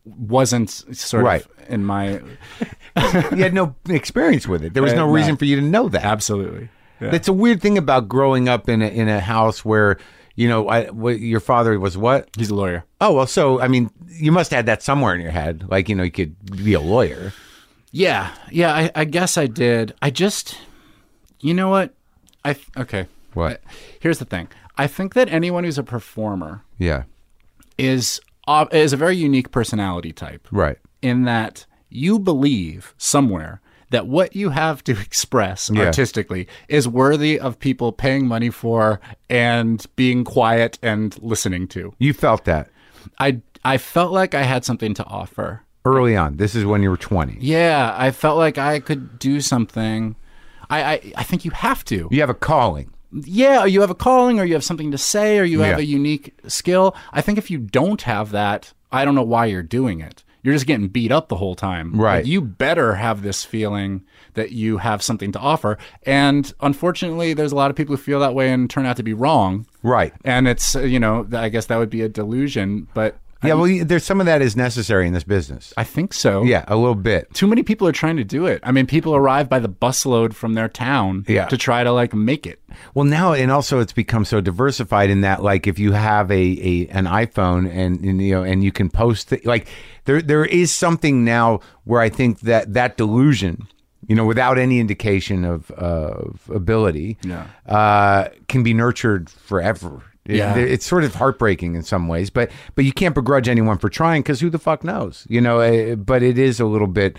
wasn't sort Right. of in my... You had no experience with it. There was no No. reason for you to know that. Absolutely. Yeah. That's a weird thing about growing up in a house where, your father was what? He's a lawyer. Oh, well, so, I mean, you must have had that somewhere in your head. Like, you could be a lawyer. Yeah. I guess I did. I just... You know what? Okay. What? Here's the thing. I think that anyone who's a performer Yeah. is a very unique personality type. Right. In that you believe somewhere that what you have to express artistically is worthy of people paying money for and being quiet and listening to. You felt that I felt like I had something to offer. early on. This is when you were 20. Yeah, I felt like I could do something. I think you have to. You have a calling. Yeah, you have a calling or you have something to say or you have Yeah. a unique skill. I think if you don't have that, I don't know why you're doing it. You're just getting beat up the whole time. Right. Like, you better have this feeling that you have something to offer. And unfortunately, there's a lot of people who feel that way and turn out to be wrong. Right. And it's, I guess that would be a delusion. But Yeah, well, there's some of that is necessary in this business. I think so. Yeah, a little bit. Too many people are trying to do it. I mean, people arrive by the busload from their town to try to make it. Well, now, and also it's become so diversified in that, like, if you have an iPhone and you can post there is something now where I think that delusion, without any indication of ability, can be nurtured forever. Yeah. It's sort of heartbreaking in some ways, but you can't begrudge anyone for trying, because who the fuck knows, but it is a little bit,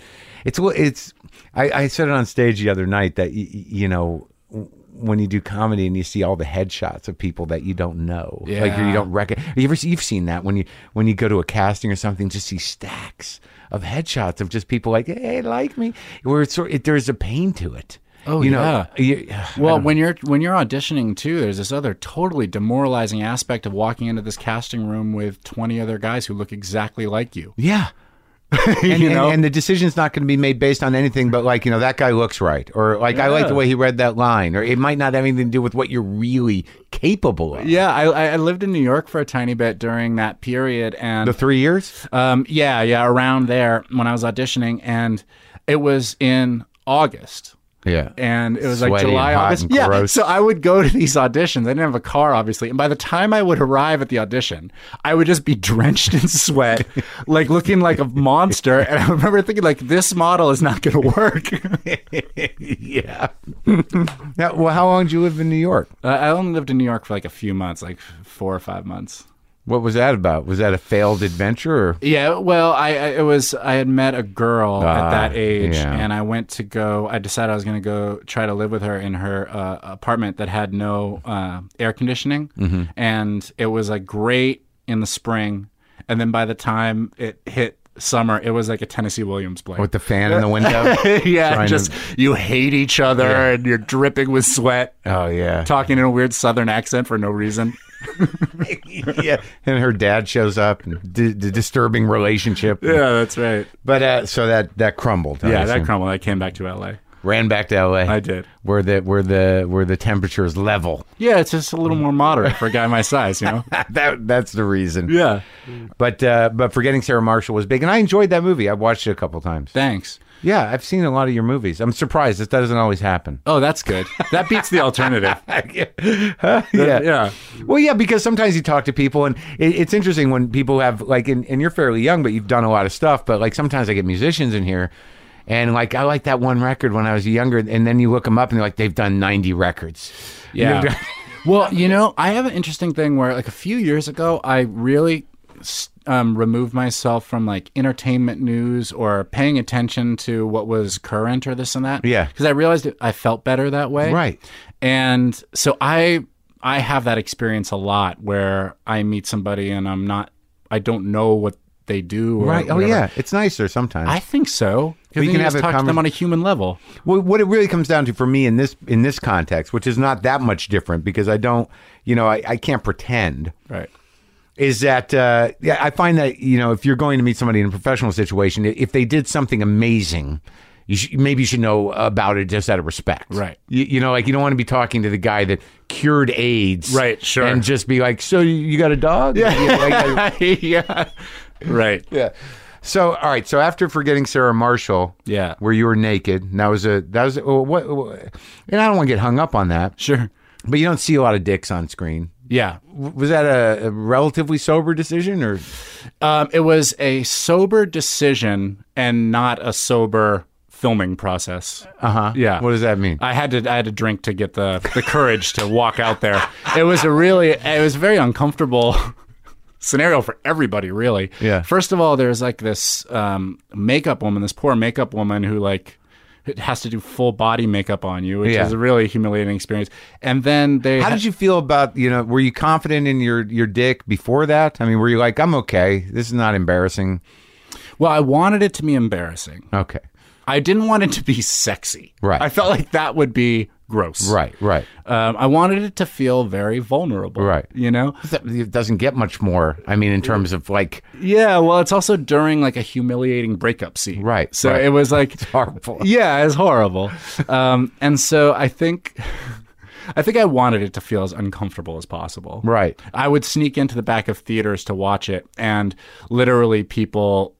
I said it on stage the other night that, when you do comedy and you see all the headshots of people that you don't know, like you don't recognize, you've seen that when you go to a casting or something, just see stacks of headshots of just people like, hey, like me, where there's a pain to it. Oh, well, when you're auditioning too, there's this other totally demoralizing aspect of walking into this casting room with 20 other guys who look exactly like you. Yeah. And the decision's not going to be made based on anything but that guy looks right, or I like the way he read that line, or it might not have anything to do with what you're really capable of. Yeah, I lived in New York for a tiny bit during that period, and The 3 years? around there when I was auditioning, and it was in August. Yeah. And it was Sweaty like July, and hot August. and Yeah. gross. So I would go to these auditions. I didn't have a car, obviously. And by the time I would arrive at the audition, I would just be drenched in sweat, looking like a monster. And I remember thinking, this model is not going to work. Yeah. Now, well, how long did you live in New York? I only lived in New York for a few months, 4 or 5 months. What was that about? Was that a failed adventure? Or? Yeah, well, I had met a girl at that age, yeah. and I decided I was going to go try to live with her in her apartment that had no air conditioning, and it was great in the spring, and then by the time it hit summer, it was like a Tennessee Williams play. With the fan in the window? Yeah, you hate each other, and you're dripping with sweat. Oh, yeah. Talking in a weird Southern accent for no reason. Yeah. And her dad shows up, and the disturbing relationship. Yeah, that's right. But so that crumbled. Yeah, that crumbled. I came back to LA. Ran back to LA. I did. Where the temperature is level. Yeah, it's just a little more moderate for a guy my size, That's the reason. Yeah. But Forgetting Sarah Marshall was big, and I enjoyed that movie. I've watched it a couple times. Thanks. Yeah, I've seen a lot of your movies. I'm surprised that doesn't always happen. Oh, that's good. That beats the alternative. Yeah. Yeah. Well, yeah, because sometimes you talk to people, and it's interesting when people have and you're fairly young, but you've done a lot of stuff. But sometimes I get musicians in here, and I like that one record when I was younger, and then you look them up, and they're like, they've done 90 records. Yeah. Well, I have an interesting thing where a few years ago, I really removed myself from entertainment news or paying attention to what was current or this and that. Yeah. Because I realized I felt better that way. Right. And so I have that experience a lot where I meet somebody and I don't know what they do. Or Right. Oh, whatever. yeah. It's nicer sometimes. I think so. Because you you can can have a talk to them on a human level. Well, what it really comes down to for me in this context, which is not that much different, because I don't, I can't pretend. Right. Is that I find that if you're going to meet somebody in a professional situation, if they did something amazing, maybe you should know about it just out of respect, right? You don't want to be talking to the guy that cured AIDS, right? Sure, and just be like, so you got a dog? Yeah, yeah, right, yeah. So, all right. So after Forgetting Sarah Marshall, Yeah. where you were naked, and that was what? And I don't want to get hung up on that, Sure. but you don't see a lot of dicks on screen. Yeah. Was that a relatively sober decision, or? It was a sober decision and not a sober filming process. Yeah. What does that mean? I had to drink to get the courage to walk out there. It was a very uncomfortable scenario for everybody, really. Yeah. First of all, there's like this makeup woman, this poor makeup woman who like it has to do full body makeup on you, which Yeah. is a really humiliating experience. And then How did you feel about, were you confident in your dick before that? I mean, were you like, I'm okay, this is not embarrassing? Well, I wanted it to be embarrassing. Okay. I didn't want it to be sexy. Right. I felt like that would be gross. Right. I wanted it to feel very vulnerable. Right. It doesn't get much more, I mean, in terms of like... Yeah, well, it's also during like a humiliating breakup scene. Right, So right. it was like... It's horrible. Yeah, it's horrible. And so I think I wanted it to feel as uncomfortable as possible. Right. I would sneak into the back of theaters to watch it, and literally people...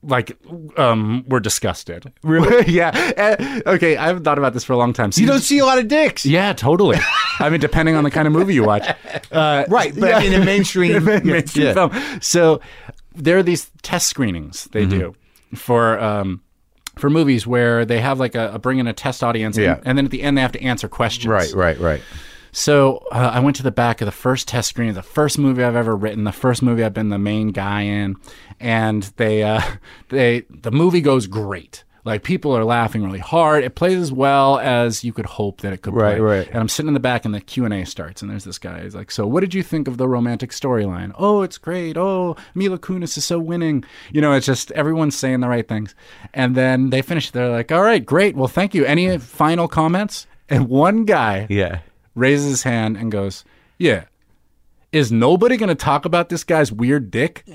were disgusted. Really? Yeah. Okay, I haven't thought about this for a long time. You don't see a lot of dicks. Yeah, totally. I mean, depending on the kind of movie you watch. Right, but I mean, in mainstream... mainstream film. So there are these test screenings they do for movies where they have like bring in a test audience, and then at the end they have to answer questions. Right. So I went to the back of the first test screening, the first movie I've ever written, the first movie I've been the main guy in, and the movie goes great. Like, people are laughing really hard. It plays as well as you could hope that it could play. Right. And I'm sitting in the back, and the Q&A starts, and there's this guy. He's like, so what did you think of the romantic storyline? Oh, it's great. Oh, Mila Kunis is so winning. It's just everyone's saying the right things. And then they finish. They're like, all right, great. Well, thank you. Any final comments? And one guy raises his hand and goes, yeah, is nobody going to talk about this guy's weird dick?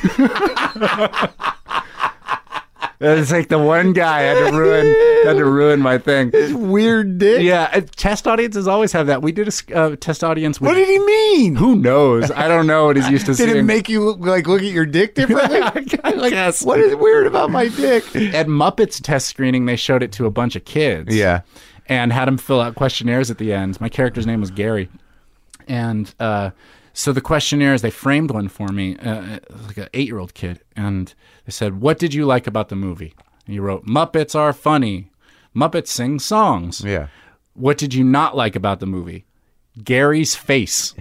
It's like the one guy had to ruin my thing. His weird dick? Yeah, test audiences always have that. We did a test audience with... What did he mean? Who knows? I don't know what he's used to Did seeing. it make you look at your dick differently? I guess. What is weird about my dick? At Muppets test screening, they showed it to a bunch of kids. Yeah. And had them fill out questionnaires at the end. My character's name was Gary. And so the questionnaires, they framed one for me, like an 8-year-old kid. And they said, what did you like about the movie? And you wrote, Muppets are funny. Muppets sing songs. Yeah. What did you not like about the movie? Gary's face.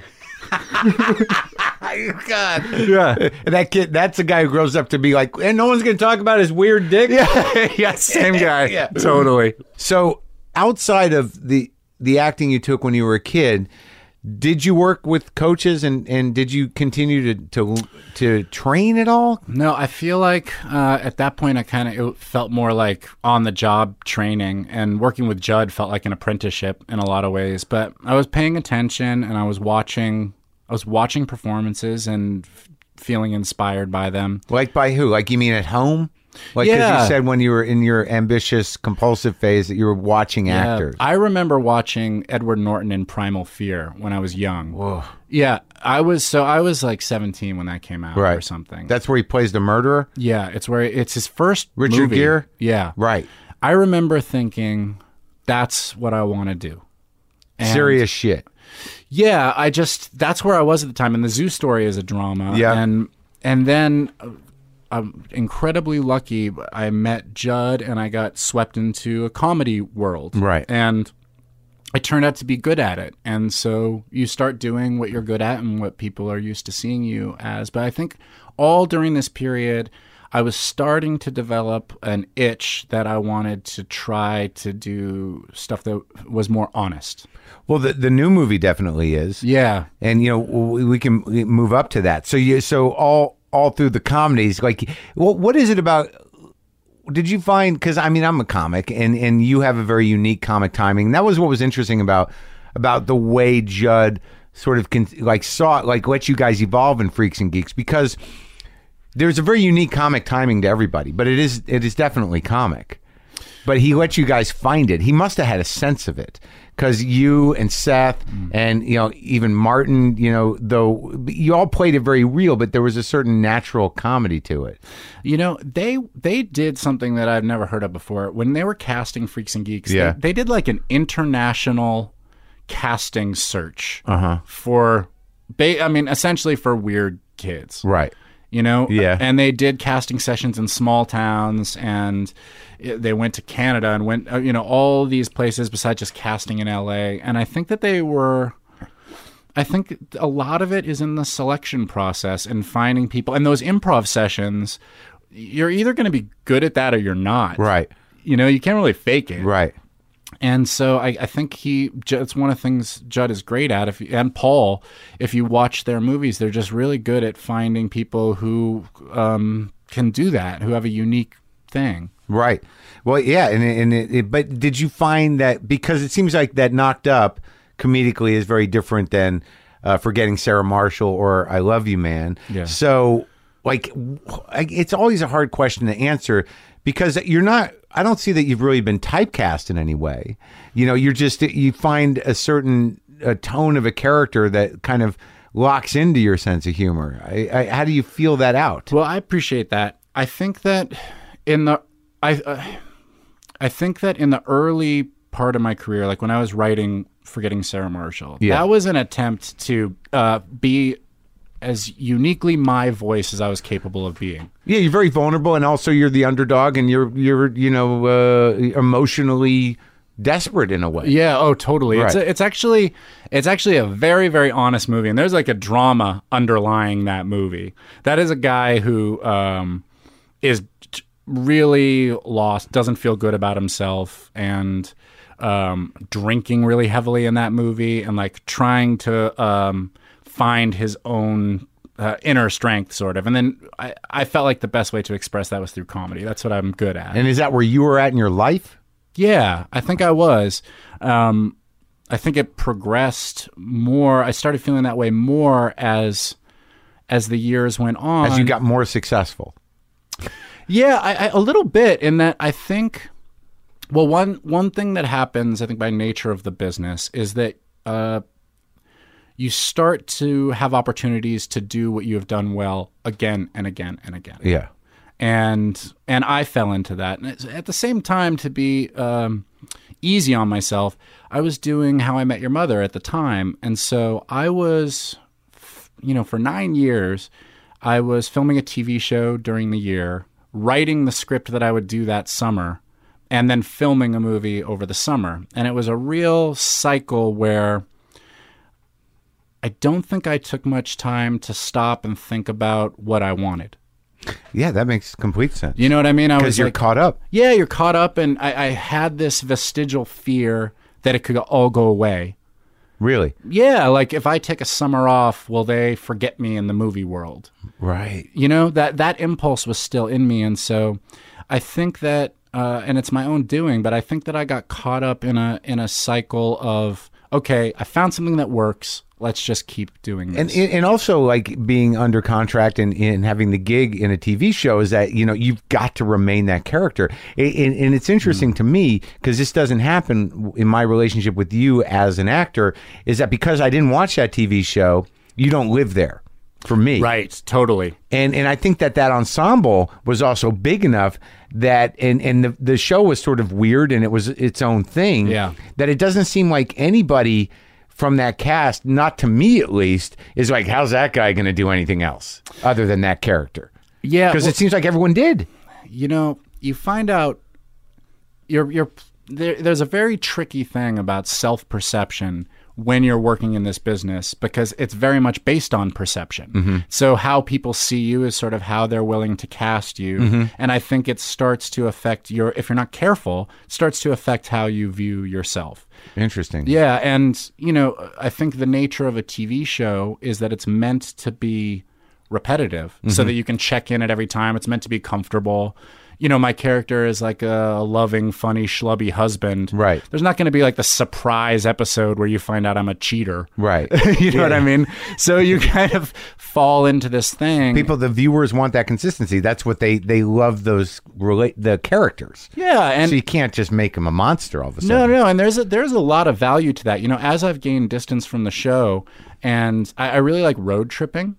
God. Yeah. That kid, that's the guy who grows up to be like, and no one's going to talk about his weird dick? Yeah, same guy. Yeah. Totally. So outside of the acting you took when you were a kid, did you work with coaches and did you continue to train at all? No, I feel like at that point it felt more like on the job training, and working with Judd felt like an apprenticeship in a lot of ways. But I was paying attention, and I was watching performances and feeling inspired by them. Like by who? Like, you mean at home? Like, because Yeah. you said when you were in your ambitious, compulsive phase that you were watching actors. I remember watching Edward Norton in Primal Fear when I was young. Whoa. Yeah, I was like 17 when that came out or something. That's where he plays the murderer? Yeah, it's his first Richard movie. Gere? Yeah. Right. I remember thinking, that's what I want to do. And Serious shit. Yeah, that's where I was at the time. And The Zoo Story is a drama. Yeah. And then I'm incredibly lucky. I met Judd and I got swept into a comedy world. Right. And I turned out to be good at it. And so you start doing what you're good at and what people are used to seeing you as. But I think all during this period, I was starting to develop an itch that I wanted to try to do stuff that was more honest. Well, the new movie definitely is. Yeah. And, we can move up to that. So all through the comedies, like, what is it about? Did you find, because I mean, I'm a comic and you have a very unique comic timing. That was what was interesting about the way Judd sort of let you guys evolve in Freaks and Geeks, because there's a very unique comic timing to everybody, but it is definitely comic. But he let you guys find it. He must have had a sense of it, because you and Seth and even Martin, though you all played it very real, but there was a certain natural comedy to it. They did something that I've never heard of before. When they were casting Freaks and Geeks, Yeah. they did like an international casting search for, essentially for weird kids. Right. Yeah. And they did casting sessions in small towns, and they went to Canada and went, all these places besides just casting in LA. And I think that I think a lot of it is in the selection process and finding people. And those improv sessions, you're either going to be good at that or you're not. Right. You can't really fake it. Right. And so I think it's one of the things Judd is great at. And Paul, if you watch their movies, they're just really good at finding people who can do that, who have a unique thing. Right. Well, yeah. But did you find that, because it seems like that Knocked Up comedically is very different than Forgetting Sarah Marshall or I Love You, Man. Yeah. So it's always a hard question to answer, because I don't see that you've really been typecast in any way. You find a certain tone of a character that kind of locks into your sense of humor. How do you feel that out? Well, I appreciate that. I think that in the early part of my career, like when I was writing Forgetting Sarah Marshall, that was an attempt to be as uniquely my voice as I was capable of being. Yeah, you're very vulnerable, and also you're the underdog, and you're emotionally desperate in a way. Yeah, oh, totally. Right. It's actually a very, very honest movie, and there's like a drama underlying that movie. That is a guy who is really lost, doesn't feel good about himself, and drinking really heavily in that movie, and like trying to find his own inner strength, sort of. And then I felt like the best way to express that was through comedy. That's what I'm good at. And is that where you were at in your life? Yeah, I think I was. I think it progressed more. I started feeling that way more as the years went on. As you got more successful. Yeah, I a little bit, in that I think, well, one thing that happens, I think, by nature of the business is that you start to have opportunities to do what you have done well again and again and again. Yeah. And I fell into that. And at the same time, to be easy on myself, I was doing How I Met Your Mother at the time. And so I was, for 9 years, I was filming a TV show during the year, writing the script that I would do that summer, and then filming a movie over the summer. And it was a real cycle where I don't think I took much time to stop and think about what I wanted. Yeah, that makes complete sense. You know what I mean? Because you're caught up. Yeah, you're caught up, and I had this vestigial fear that it could all go away. Really? Yeah, like if I take a summer off, will they forget me in the movie world? Right. That impulse was still in me, and so I think that, and it's my own doing, but I think that I got caught up in a cycle of, okay, I found something that works. Let's just keep doing this. And also, like, being under contract and having the gig in a TV show is that, you've got to remain that character. And it's interesting to me, because this doesn't happen in my relationship with you as an actor, is that because I didn't watch that TV show, you don't live there for me. Right, totally. And I think that ensemble was also big enough that, and the show was sort of weird and it was its own thing, that it doesn't seem like anybody from that cast, not to me at least, is like, how's that guy going to do anything else other than that character? Yeah, because it seems like everyone did. You find out there's a very tricky thing about self-perception when you're working in this business, because it's very much based on perception. Mm-hmm. So how people see you is sort of how they're willing to cast you. Mm-hmm. And I think it starts to affect if you're not careful, it starts to affect how you view yourself. Interesting. Yeah. And, I think the nature of a TV show is that it's meant to be repetitive, so that you can check in at every time. It's meant to be comfortable. my character is like a loving, funny, schlubby husband. Right. There's not going to be like the surprise episode where you find out I'm a cheater. Right. You know what I mean? So you kind of fall into this thing. The viewers want that consistency. That's what they love, the characters. Yeah, and so you can't just make them a monster all of a sudden. No, and there's a lot of value to that. As I've gained distance from the show, and I really like road tripping.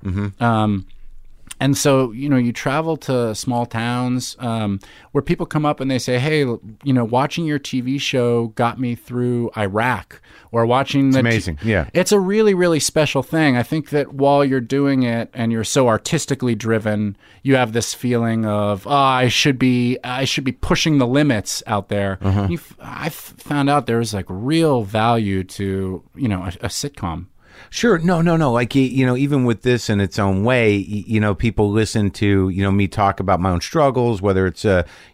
And so, you travel to small towns where people come up and they say, hey, watching your TV show got me through Iraq, or watching It's amazing. Yeah. It's a really, really special thing. I think that while you're doing it and you're so artistically driven, you have this feeling of, I should be pushing the limits out there. I found out there's like real value to, a sitcom. Sure. No. Like, even with this in its own way, people listen to, me talk about my own struggles, whether it's,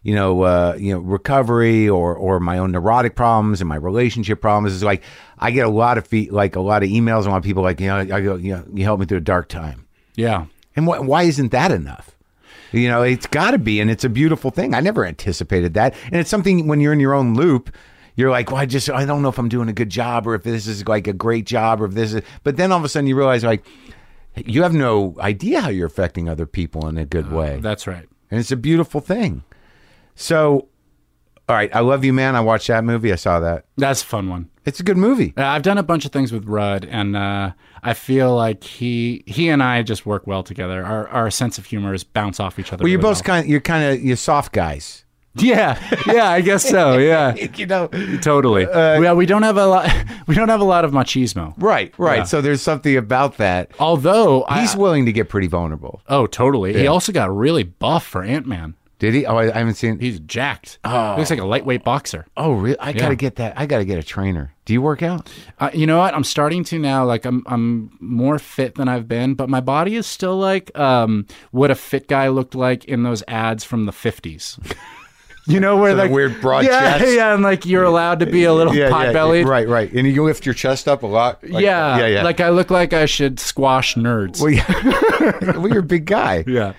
recovery or my own neurotic problems and my relationship problems. It's like, I get a lot of emails and a lot of people like, I go, you helped me through a dark time. Yeah. And why isn't that enough? It's got to be, and it's a beautiful thing. I never anticipated that. And it's something when you're in your own loop, you're like, well, I don't know if I'm doing a good job, or if this is like a great job, or if this is, but then all of a sudden you realize, like, you have no idea how you're affecting other people in a good way. That's right. And it's a beautiful thing. So, all right, I Love You, Man. I watched that movie. I saw that. That's a fun one. It's a good movie. I've done a bunch of things with Rudd, and I feel like he and I just work well together. Our sense of humor is bounce off each other. Well, you're both you're soft guys. Yeah, I guess so. Yeah, totally. We don't have a lot. We don't have a lot of machismo. Right. Yeah. So there's something about that. Although he's willing to get pretty vulnerable. Oh, totally. Yeah. He also got really buff for Ant-Man. Did he? Oh, I haven't seen. He's jacked. Oh, he looks like a lightweight boxer. Oh, really? I gotta get that. I gotta get a trainer. Do you work out? You know what? I'm starting to now. Like I'm more fit than I've been, but my body is still like what a fit guy looked like in those ads from the 50s. Where so like weird broad chest. Yeah, and like you're allowed to be a little pot-bellied. Right. And you lift your chest up a lot. Like, yeah. Like I look like I should squash nerds. Well, yeah. Well, you're a big guy. Yeah.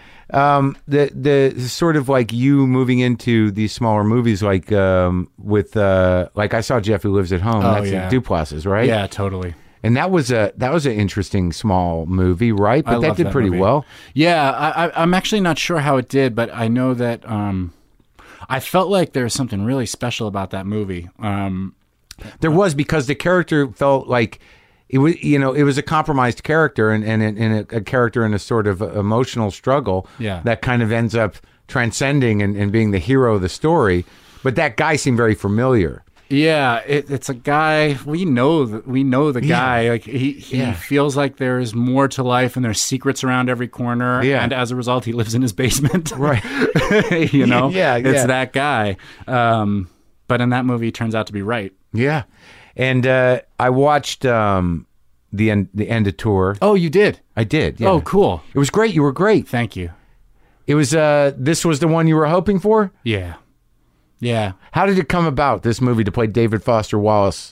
The sort of like you moving into these smaller movies, like with like I saw Jeff Who Lives at Home. That's Duplass's, right? Yeah, totally. And that was an interesting small movie, right? But that did pretty well. Yeah, I'm actually not sure how it did, but I know that I felt like there was something really special about that movie. There was, because the character felt like it was, it was a compromised character and a character in a sort of emotional struggle that kind of ends up transcending and being the hero of the story. But that guy seemed very familiar. Yeah, it's a guy we know the guy. Like he feels like there's more to life and there's secrets around every corner. Yeah. And as a result, he lives in his basement. Right. It's that guy. But in that movie, he turns out to be right. Yeah. And I watched the end of tour. Oh, you did? I did. Yeah. Oh, cool. It was great. You were great. Thank you. It was. This was the one you were hoping for? Yeah. Yeah. How did it come about, this movie, to play David Foster Wallace?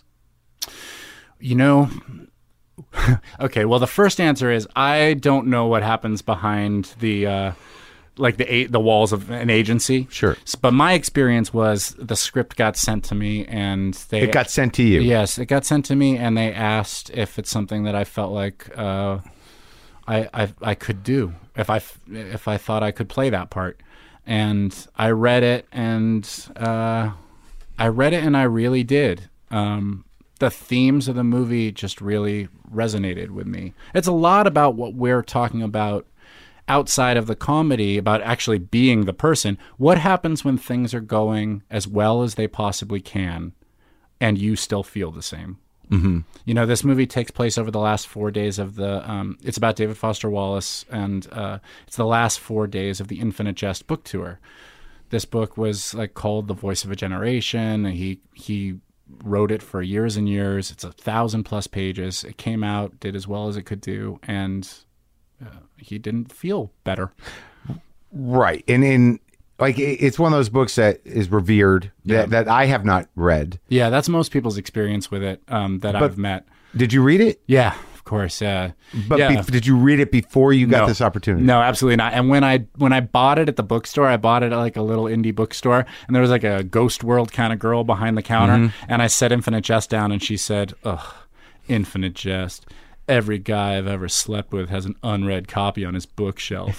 Okay, well, the first answer is I don't know what happens behind the walls of an agency. Sure. But my experience was the script got sent to me, and it got sent to you. Yes, it got sent to me, and they asked if it's something that I felt like I could do, if I thought I could play that part. And I read it, and I really did. The themes of the movie just really resonated with me. It's a lot about what we're talking about outside of the comedy, about actually being the person. What happens when things are going as well as they possibly can, and you still feel the same? Mm-hmm. This movie takes place over the last 4 days of the. It's about David Foster Wallace, and it's the last 4 days of the Infinite Jest book tour. This book was called The Voice of a Generation. He wrote it for years and years. It's 1,000+ pages. It came out, did as well as it could do, and he didn't feel better. Right, and it's one of those books that is revered that I have not read. Yeah, that's most people's experience with it that I've met. Did you read it? Yeah, of course. Yeah. But yeah. Did you read it before you got No. this opportunity? No, absolutely not. And when I bought it at the bookstore, I bought it at like a little indie bookstore, and there was like a Ghost World kind of girl behind the counter, and I set Infinite Jest down, and she said, "Ugh, Infinite Jest. Every guy I've ever slept with has an unread copy on his bookshelf."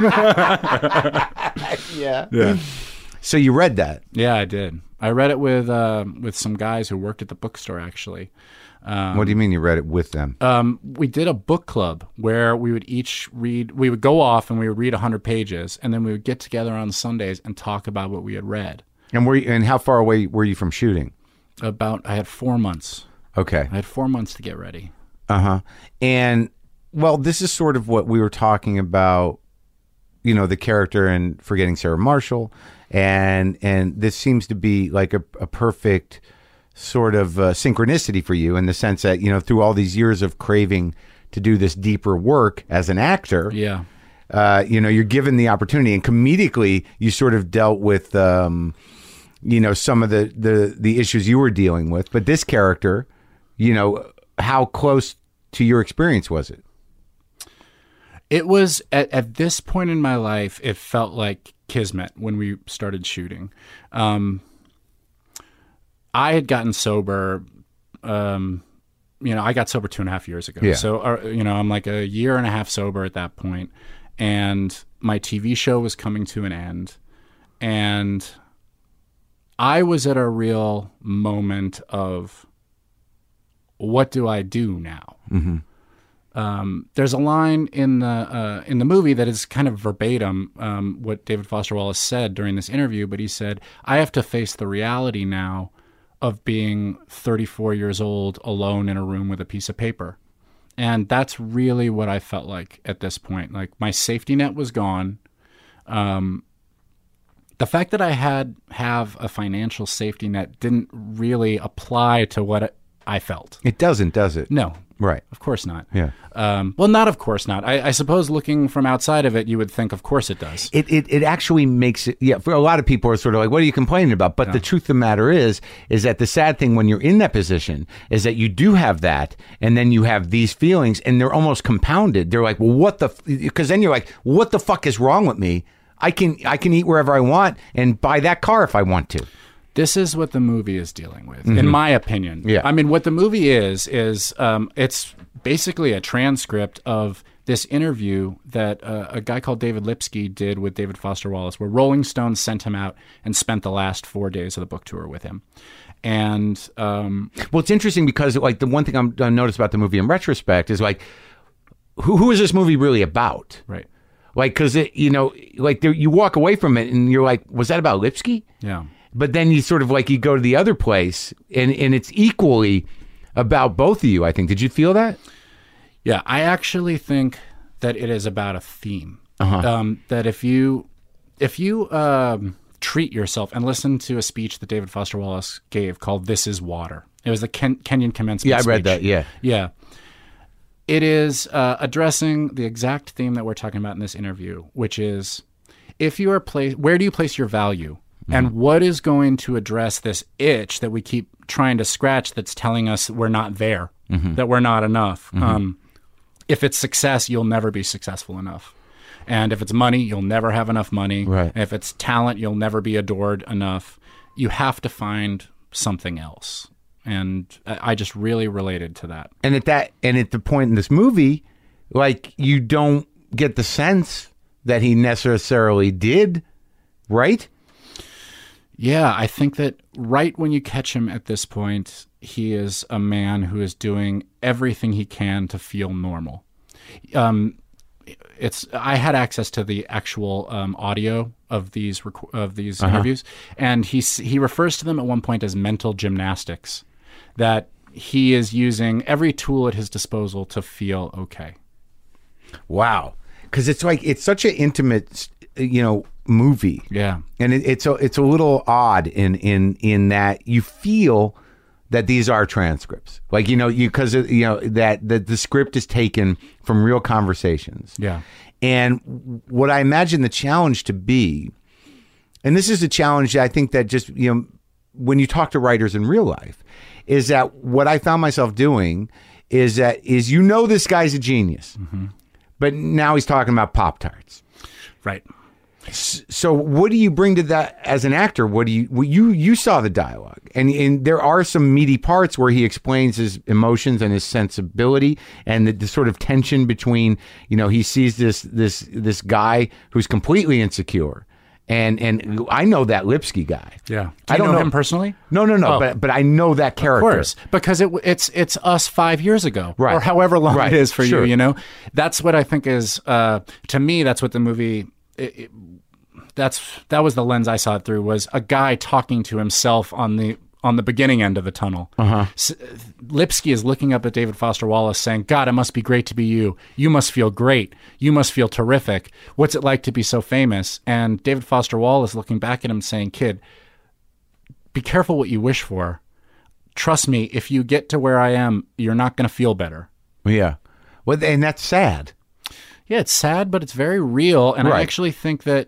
Yeah. So you read that? Yeah, I did. I read it with some guys who worked at the bookstore, actually. What do you mean you read it with them? We did a book club where we would each read. We would go off and we would read 100 pages, and then we would get together on Sundays and talk about what we had read. And how far away were you from shooting? I had 4 months. Okay. I had 4 months to get ready. And well, this is sort of what we were talking about, the character in Forgetting Sarah Marshall, and this seems to be like a perfect sort of synchronicity for you in the sense that, through all these years of craving to do this deeper work as an actor, Yeah. You're given the opportunity, and comedically you sort of dealt with, some of the issues you were dealing with, but this character, how close to your experience was it? It was at this point in my life, it felt like kismet when we started shooting. I had gotten sober. I got sober 2.5 years ago. Yeah. So, I'm like a year and a half sober at that point, and my TV show was coming to an end, and I was at a real moment of, what do I do now? There's a line in the movie that is kind of verbatim what David Foster Wallace said during this interview, but he said, "I have to face the reality now of being 34 years old alone in a room with a piece of paper." And that's really what I felt like at this point. Like, my safety net was gone. The fact that I have a financial safety net didn't really apply to what I felt. It doesn't, does it? No. Right. Of course not. Yeah. Well, not of course not. I suppose looking from outside of it, you would think of course it does. It actually makes it, for a lot of people are sort of like, what are you complaining about? But the truth of the matter is that the sad thing when you're in that position is that you do have that, and then you have these feelings, and they're almost compounded. They're like, well, because then you're like, what the fuck is wrong with me? I can eat wherever I want and buy that car if I want to. This is what the movie is dealing with, in my opinion. Yeah. I mean, what the movie is it's basically a transcript of this interview that a guy called David Lipsky did with David Foster Wallace, where Rolling Stone sent him out and spent the last 4 days of the book tour with him. And well, it's interesting because like the one thing I noticed about the movie in retrospect is like, who is this movie really about? right, Like, because you walk away from it and you're like, was that about Lipsky? yeah. But then you sort of like, you go to the other place and it's equally about both of you, I think. Did you feel that? Yeah, I actually think that it is about a theme. That if you treat yourself and listen to a speech that David Foster Wallace gave called "This Is Water," it was the Kenyon commencement. Yeah, I read speech. that. Yeah, yeah. It is addressing the exact theme that we're talking about in this interview, which is if you are where do you place your value, and what is going to address this itch that we keep trying to scratch that's telling us we're not there, that we're not enough. If it's success, you'll never be successful enough. And if it's money, you'll never have enough money. Right. If it's talent, you'll never be adored enough. You have to find something else. And I just really related to that. and at the point in this movie, like, you don't get the sense that he necessarily did, right? Yeah, I think that right when you catch him at this point, he is a man who is doing everything he can to feel normal. I had access to the actual audio of these interviews, and he refers to them at one point as mental gymnastics, that he is using every tool at his disposal to feel okay. Wow. Because it's such an intimate, movie. Yeah. And it's a little odd in that you feel that these are transcripts, like because that the script is taken from real conversations. Yeah. And what I imagine the challenge to be, and this is a challenge I think that just when you talk to writers in real life, is that what I found myself doing is you know this guy's a genius, but now he's talking about Pop-Tarts. Right. So what do you bring to that as an actor? You saw the dialogue, and there are some meaty parts where he explains his emotions and his sensibility and the sort of tension between, he sees this guy who's completely insecure. And I know that Lipsky guy. Yeah. I don't know him personally? No. Oh. But I know that character. Of course, because it's us 5 years ago, right, or however long it is for sure. you. That's what I think is to me. That's what the movie. That was the lens I saw it through. Was a guy talking to himself on the beginning end of the tunnel. Lipsky is looking up at David Foster Wallace saying, God, it must be great to be you. You must feel great. You must feel terrific. What's it like to be so famous? And David Foster Wallace looking back at him saying, kid, be careful what you wish for. Trust me, if you get to where I am, you're not going to feel better. Yeah. Well, and that's sad. Yeah, it's sad, but it's very real. And right. I actually think that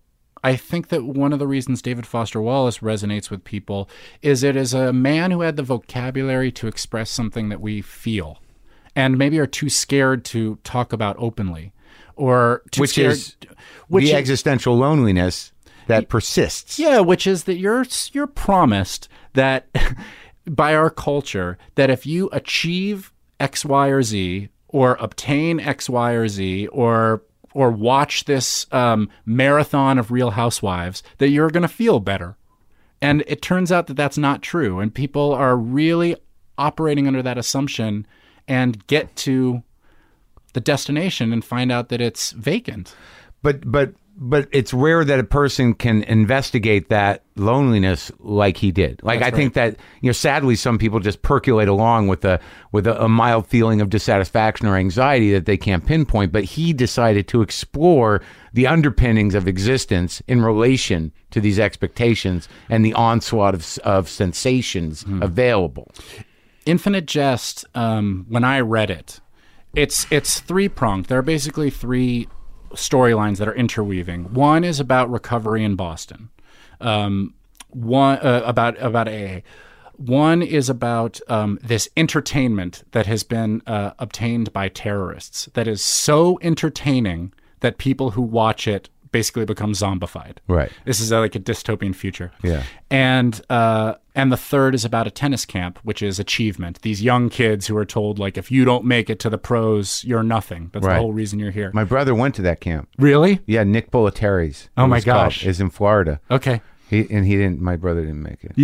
one of the reasons David Foster Wallace resonates with people is it is a man who had the vocabulary to express something that we feel and maybe are too scared to talk about openly, or too scared, the existential loneliness that persists. Yeah, which is that you're promised that by our culture that if you achieve X, Y, or Z, or obtain X, Y, or Z, or watch this marathon of Real Housewives, that you're going to feel better. And it turns out that that's not true. And people are really operating under that assumption and get to the destination and find out that it's vacant. But it's rare that a person can investigate that loneliness like he did. Like, That's I think that, sadly, some people just percolate along with a mild feeling of dissatisfaction or anxiety that they can't pinpoint. But he decided to explore the underpinnings of existence in relation to these expectations and the onslaught of sensations available. Infinite Jest, when I read it, it's three-pronged. There are basically three storylines that are interweaving. One is about recovery in Boston. One about AA. One is about this entertainment that has been obtained by terrorists that is so entertaining that people who watch it basically become zombified. Right. This is like a dystopian future. Yeah. And the third is about a tennis camp, which is achievement. These young kids who are told, like, if you don't make it to the pros, you're nothing. That's the whole reason you're here. My brother went to that camp. Really? Yeah, Nick Bollettieri's. Oh my gosh. Is in Florida. Okay. My brother didn't make it.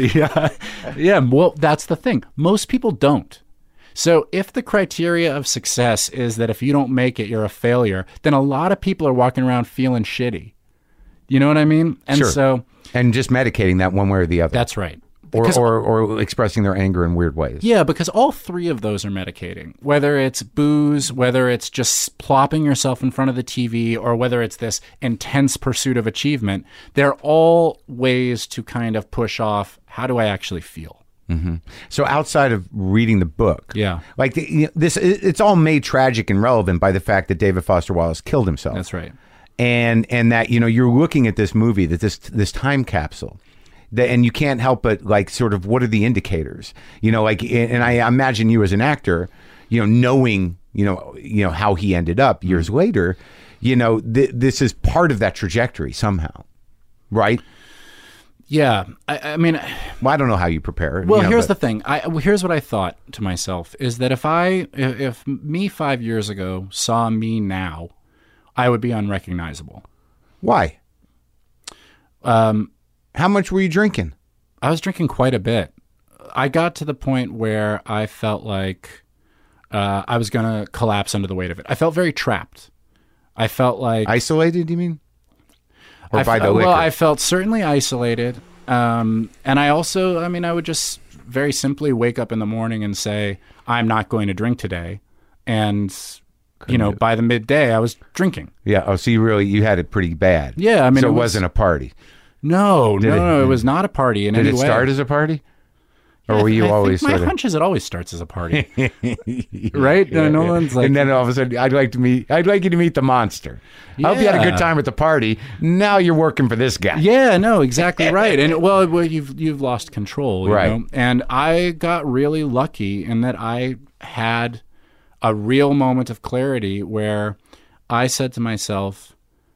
Yeah. Well, that's the thing. Most people don't. So if the criteria of success is that if you don't make it, you're a failure, then a lot of people are walking around feeling shitty. You know what I mean? And sure. And just medicating that one way or the other. That's right. Or expressing their anger in weird ways. Yeah, because all three of those are medicating. Whether it's booze, whether it's just plopping yourself in front of the TV, or whether it's this intense pursuit of achievement, they're all ways to kind of push off, how do I actually feel? Mm-hmm. So outside of reading the book, like it's all made tragic and relevant by the fact that David Foster Wallace killed himself. That's right. And that, you're looking at this movie, that this time capsule, and you can't help but, like, sort of, what are the indicators? And I imagine you as an actor, knowing, how he ended up years later, this is part of that trajectory somehow, right? Yeah, I mean... Well, I don't know how you prepare. Well, here's the thing. Here's what I thought to myself, is that if me 5 years ago saw me now, I would be unrecognizable. Why? How much were you drinking? I was drinking quite a bit. I got to the point where I felt like I was going to collapse under the weight of it. I felt very trapped. I felt like... Isolated, you mean? Or by the liquor? Well, I felt certainly isolated. And I also, I would just very simply wake up in the morning and say, I'm not going to drink today. And, by the midday, I was drinking. Yeah. Oh, so you had it pretty bad. Yeah. So it wasn't a party. No, it was not a party in any way. Did it start as a party? Or were you always my sort of... hunch is it always starts as a party, right? No one's like, and then all of a sudden, I'd like you to meet the monster. I hope you had a good time at the party. Now you're working for this guy. yeah, no, exactly right. And well, you've lost control, you Right. know? And I got really lucky in that I had a real moment of clarity where I said to myself,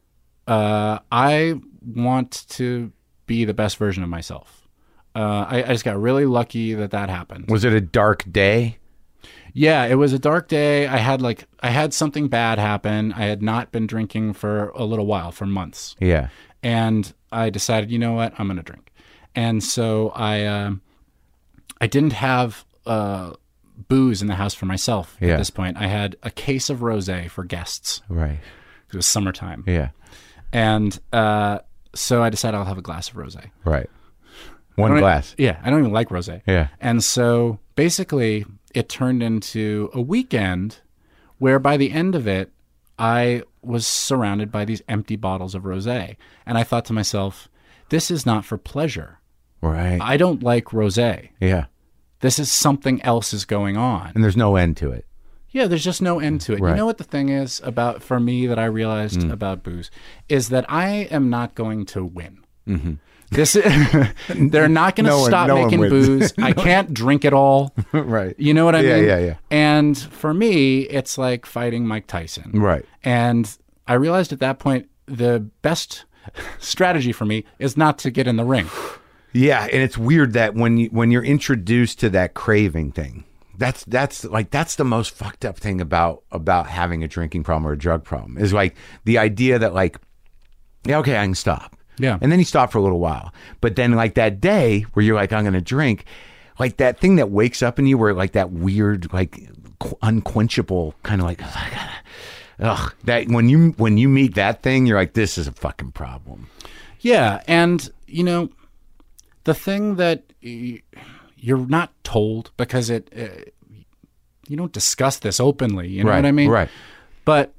I want to be the best version of myself. I just got really lucky that happened. Was it a dark day? Yeah, it was a dark day. I had something bad happen. I had not been drinking for a little while, for months. Yeah. And I decided, you know what, I'm going to drink. And so I didn't have booze in the house for myself Yeah. at this point. I had a case of rosé for guests. Right. It was summertime. Yeah. And so I decided I'll have a glass of rosé. Right. One glass. Yeah, I don't even like rosé. Yeah. And so basically it turned into a weekend where by the end of it, I was surrounded by these empty bottles of rosé. And I thought to myself, this is not for pleasure. Right. I don't like rosé. Yeah. This is something else is going on. And there's no end to it. Yeah, there's just no end to it. Right. You know what the thing is about, for me, that I realized about booze is that I am not going to win. Mm-hmm. They're not going to stop no one making wins. booze. I can't drink it all. Right. You know what I mean? Yeah. And for me, it's like fighting Mike Tyson. Right. And I realized at that point, the best strategy for me is not to get in the ring. Yeah, and it's weird that when you're introduced to that craving thing, that's the most fucked up thing about having a drinking problem or a drug problem is like the idea that like, yeah, okay, I can stop. Yeah. And then you stop for a little while. But then like that day where you're like, I'm going to drink, like that thing that wakes up in you where like that weird, like unquenchable kind of like, ugh, that when you meet that thing, you're like, this is a fucking problem. Yeah. And, you know, the thing that you're not told because you don't discuss this openly, you know what I mean? Right. But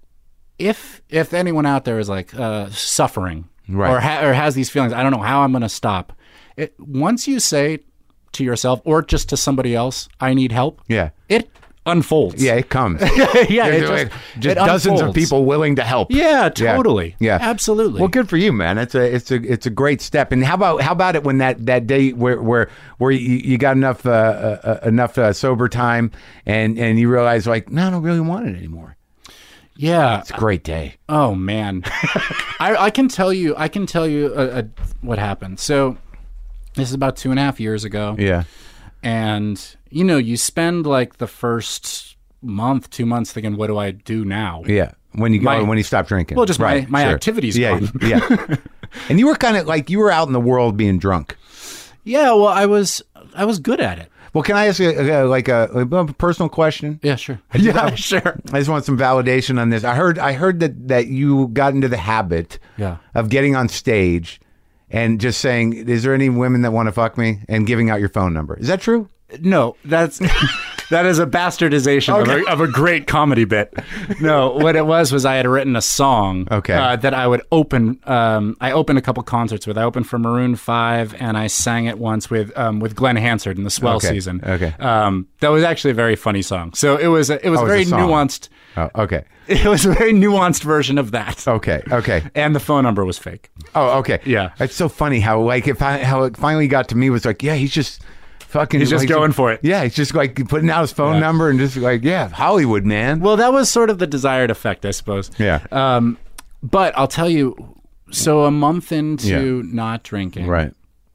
if anyone out there is like suffering, Right. or has these feelings, I don't know how I'm going to stop. Once you say to yourself or just to somebody else, I need help. Yeah. It unfolds. Yeah, it comes. Yeah, There's just it dozens of unfolds. people willing to help. Yeah, totally. Yeah. Absolutely. Well, good for you, man. It's a great step. And how about it when that day where you got enough sober time and you realize like, no, I don't really want it anymore. Yeah. It's a great day. Oh man. I can tell you what happened. So this is about 2.5 years ago. Yeah. And you know, you spend like the first month, 2 months thinking, what do I do now? Yeah. When you stop drinking. Well, just Right, my sure. activity's Yeah. gone. Yeah. And you were kind of like you were out in the world being drunk. Yeah, well, I was good at it. Well, can I ask you a personal question? Yeah, sure. Yeah, sure. I just want some validation on this. I heard that you got into the habit of getting on stage and just saying, "Is there any women that want to fuck me?" and giving out your phone number. Is that true? No, that is a bastardization of a great comedy bit. No, what it was I had written a song that I would open. I opened a couple concerts with. I opened for Maroon 5, and I sang it once with Glenn Hansard in the Swell season. Okay. That was actually a very funny song. So it was very nuanced. Oh, okay. It was a very nuanced version of that. Okay. And the phone number was fake. Oh, okay. Yeah. It's so funny how how it finally got to me was like, yeah, he's just fucking. He's just going for it. Yeah, he's just like putting out his phone number and just like, yeah, Hollywood, man. Well, that was sort of the desired effect, I suppose. Yeah. But I'll tell you, so a month into not drinking, Right.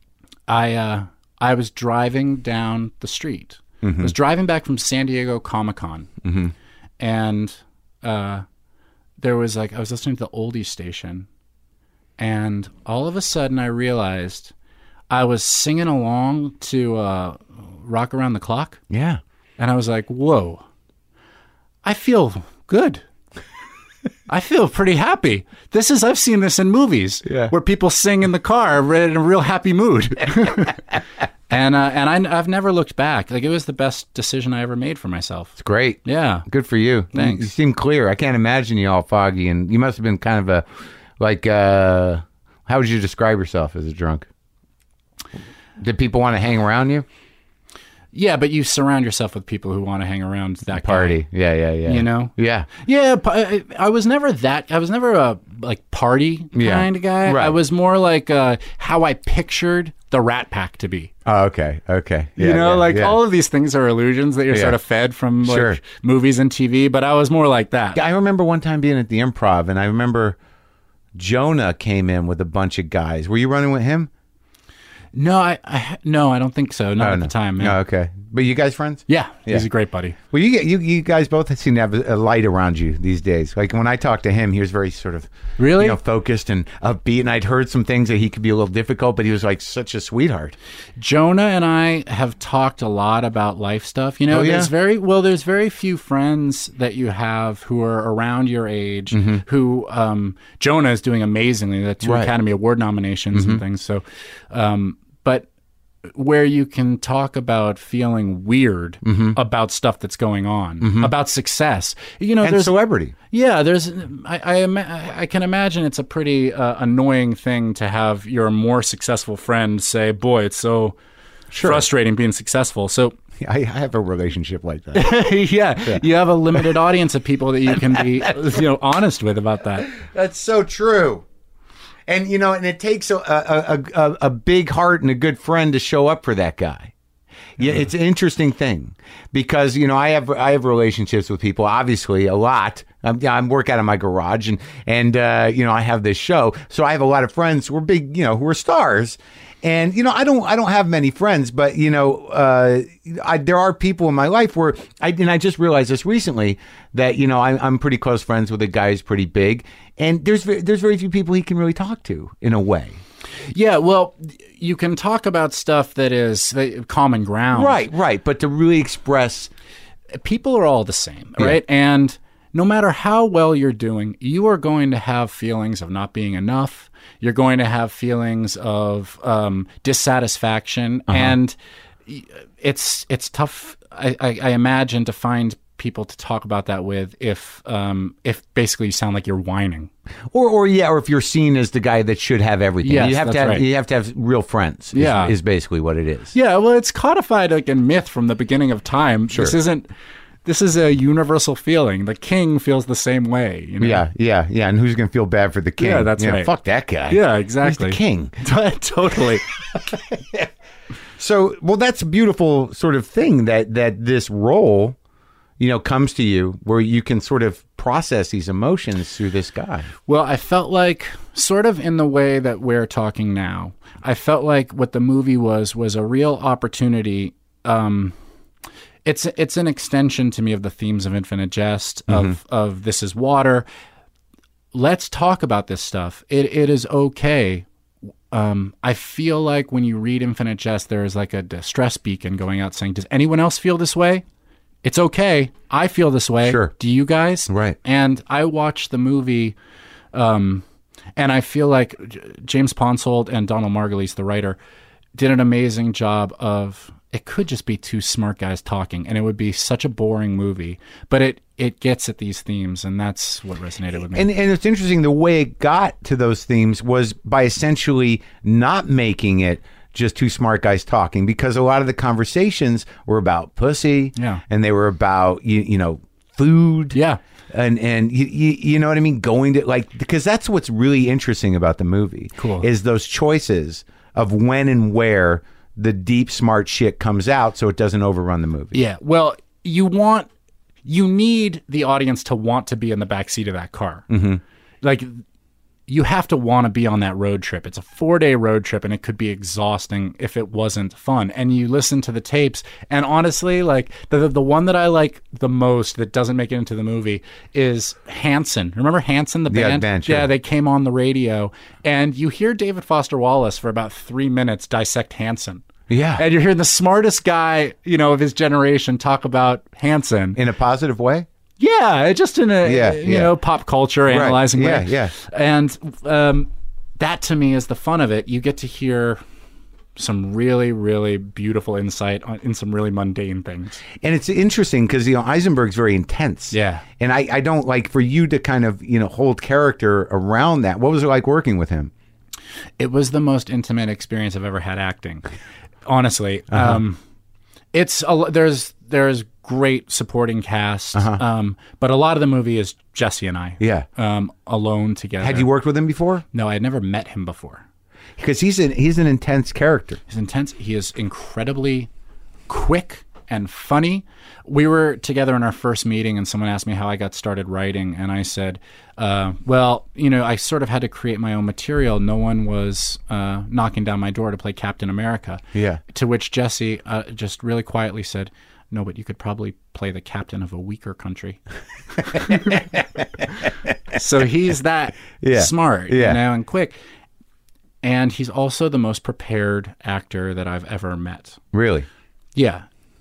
I was driving down the street. I was driving back from San Diego Comic-Con, and there was like I was listening to the oldies station, and all of a sudden I realized I was singing along to Rock Around the Clock. Yeah. And I was like, whoa, I feel good. I feel pretty happy. I've seen this in movies where people sing in the car in a real happy mood. And I've never looked back. Like, it was the best decision I ever made for myself. It's great. Yeah. Good for you. Thanks. You seem clear. I can't imagine you all foggy, and you must have been kind of how would you describe yourself as a drunk? Did people want to hang around you? Yeah, but you surround yourself with people who want to hang around that Party. guy. Yeah. You know? Yeah. Yeah, I was never a like party kind of guy. Right. I was more like how I pictured the Rat Pack to be. Oh, okay. Yeah, You know, yeah. all of these things are illusions that you're sort of fed from like Sure. movies and TV, but I was more like that. I remember one time being at the Improv, and I remember Jonah came in with a bunch of guys. Were you running with him? No, I don't think so. Not at the time, man. No, okay. But you guys friends? Yeah, he's a great buddy. Well, you guys both seem to have a light around you these days. Like when I talked to him, he was very sort of Really? focused and upbeat. And I'd heard some things that he could be a little difficult, but he was like such a sweetheart. Jonah and I have talked a lot about life stuff. You know, Oh, yeah? there's very few friends that you have who are around your age who Jonah is doing amazingly. The 2 Right. Academy Award nominations and things. So, but where you can talk about feeling weird about stuff that's going on, about success. You know, And there's celebrity. Yeah, I can imagine it's a pretty annoying thing to have your more successful friend say, "Boy, it's so frustrating being successful." So, I have a relationship like that. yeah, you have a limited audience of people that you can be, honest with about that. That's so true. And and it takes a big heart and a good friend to show up for that guy. Yeah, it's an interesting thing because I have relationships with people, obviously a lot. I'm work out of my garage and I have this show, so I have a lot of friends who are big, who are stars. And I don't have many friends, but there are people in my life where I just realized this recently that I'm pretty close friends with a guy who's pretty big, and there's very few people he can really talk to in a way. Yeah, well, you can talk about stuff that is common ground, Right. But to really express, people are all the same, right? And no matter how well you're doing, you are going to have feelings of not being enough. You're going to have feelings of dissatisfaction, and it's tough. I imagine to find people to talk about that with if basically you sound like you're whining, or if you're seen as the guy that should have everything. Yes, you have that's to have right. You have to have real friends. Is basically what it is. Yeah, well, it's codified like in myth from the beginning of time. Sure. This is a universal feeling. The king feels the same way. Yeah. And who's going to feel bad for the king? Yeah, that's right. Fuck that guy. Yeah, exactly. He's the king. Totally. So, well, that's a beautiful sort of thing that this role, comes to you where you can sort of process these emotions through this guy. Well, I felt like, sort of in the way that we're talking now, I felt like what the movie was a real opportunity. It's an extension to me of the themes of Infinite Jest, of This Is Water. Let's talk about this stuff. It is okay. I feel like when you read Infinite Jest, there is like a distress beacon going out saying, does anyone else feel this way? It's okay. I feel this way. Sure. Do you guys? Right. And I watched the movie, and I feel like James Ponsoldt and Donald Margulies, the writer, did an amazing job of, it could just be two smart guys talking, and it would be such a boring movie. But it gets at these themes, and that's what resonated with me. And it's interesting, the way it got to those themes was by essentially not making it just two smart guys talking, because a lot of the conversations were about pussy, and they were about food, and you know what I mean, going to because that's what's really interesting about the movie. Cool. Is those choices of when and where the deep smart shit comes out, so it doesn't overrun the movie. Yeah. Well, you need the audience to want to be in the backseat of that car. Mm-hmm. Like, you have to want to be on that road trip. It's a 4-day road trip, and it could be exhausting if it wasn't fun. And you listen to the tapes, and honestly, like the one that I like the most that doesn't make it into the movie is Hanson. Remember Hanson, the band? Yeah, the band, sure. Yeah, they came on the radio, and you hear David Foster Wallace for about 3 minutes dissect Hanson. Yeah. And you're hearing the smartest guy, of his generation talk about Hanson. In a positive way? Yeah, just in a pop culture analyzing way. Yeah. And that to me is the fun of it. You get to hear some really, really beautiful insight in some really mundane things. And it's interesting because, Eisenberg's very intense. Yeah. And I don't like for you to kind of, hold character around that. What was it like working with him? It was the most intimate experience I've ever had acting. Honestly. There's great supporting cast, but a lot of the movie is Jesse and I. Yeah. Alone together. Had you worked with him before? No, I had never met him before. Because he's an intense character. He's intense. He is incredibly quick and funny. We were together in our first meeting, and someone asked me how I got started writing, and I said, well, I sort of had to create my own material. No one was knocking down my door to play Captain America. Yeah. To which Jesse just really quietly said, no, but you could probably play the captain of a weaker country. So he's that smart, and quick. And he's also the most prepared actor that I've ever met. Really? Yeah.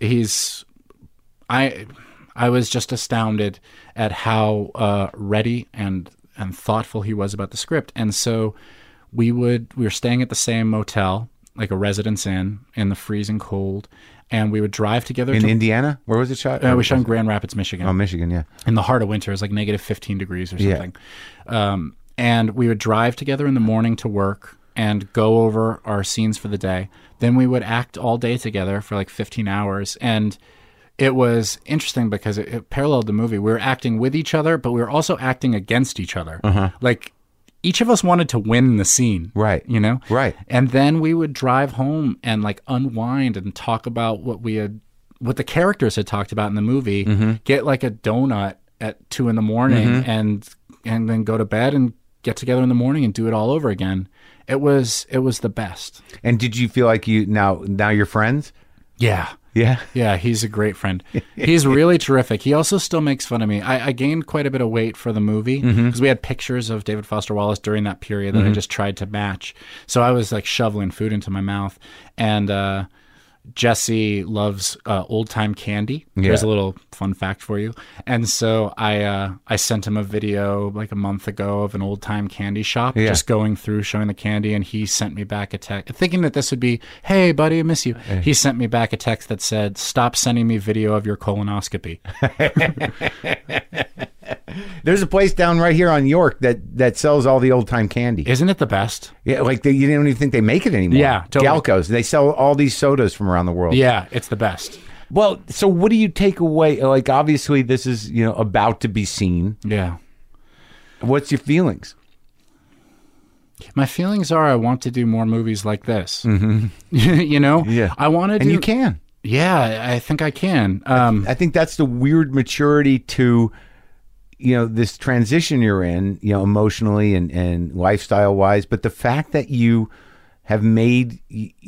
I was just astounded at how ready and thoughtful he was about the script. And so we were staying at the same motel, like a Residence Inn, in the freezing cold. And we would drive together. In Indiana? Where was it shot? We shot in Grand Rapids, Michigan. Oh, Michigan, yeah. In the heart of winter. It was like negative 15 degrees or something. Yeah. And we would drive together in the morning to work and go over our scenes for the day. Then we would act all day together for like 15 hours. And it was interesting because it paralleled the movie. We were acting with each other, but we were also acting against each other. Like, each of us wanted to win the scene. Right. Right. And then we would drive home and like unwind and talk about what the characters had talked about in the movie, get like a donut at 2 a.m. and then go to bed and get together in the morning and do it all over again. It was the best. And did you feel like now you're friends? Yeah. Yeah? Yeah, he's a great friend. He's really terrific. He also still makes fun of me. I gained quite a bit of weight for the movie because we had pictures of David Foster Wallace during that period that I just tried to match. So I was like shoveling food into my mouth. And Jesse loves old-time candy. Yeah. Here's a little fun fact for you. And so I sent him a video like a month ago of an old-time candy shop, just going through showing the candy, and he sent me back a text thinking that this would be, hey buddy, I miss you. He sent me back a text that said, stop sending me video of your colonoscopy. There's a place down right here on York that sells all the old-time candy. Isn't it the best? Yeah, like you don't even think they make it anymore. Yeah, totally. Galco's. They sell all these sodas from around the world. Yeah, it's the best. Well, so what do you take away? Like, obviously, this is about to be seen. Yeah. What's your feelings? My feelings are I want to do more movies like this. Yeah. I want to do... And you can. Yeah, I think I can. I think that's the weird maturity to... this transition you're in, emotionally and lifestyle wise, but the fact that you have made,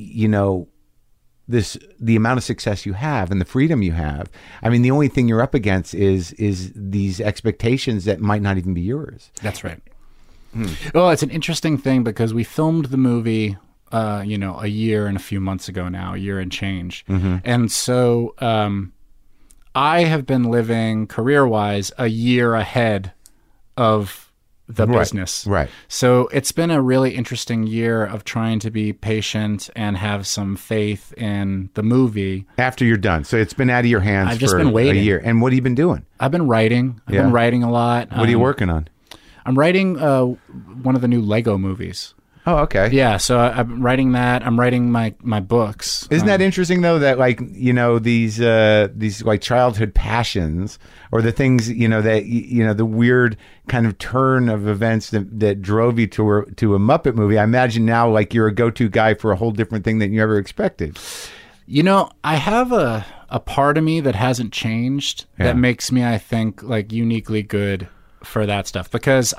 the amount of success you have and the freedom you have. I mean, the only thing you're up against is these expectations that might not even be yours. That's right. Well, it's an interesting thing because we filmed the movie, a year and a few months ago now, a year and change. And so, I have been living career-wise a year ahead of the business. Right. So it's been a really interesting year of trying to be patient and have some faith in the movie. After you're done. So it's been out of your hands I've just for been waiting. a year. And what have you been doing? I've been writing. I've been writing a lot. What are you working on? I'm writing one of the new Lego movies. Oh, okay. Yeah, so I'm writing that. I'm writing my books. Isn't that interesting though? That these like childhood passions or the things that the weird kind of turn of events that drove you to a Muppet movie. I imagine now like you're a go-to guy for a whole different thing than you ever expected. I have a part of me that hasn't changed that makes me, I think, like uniquely good for that stuff because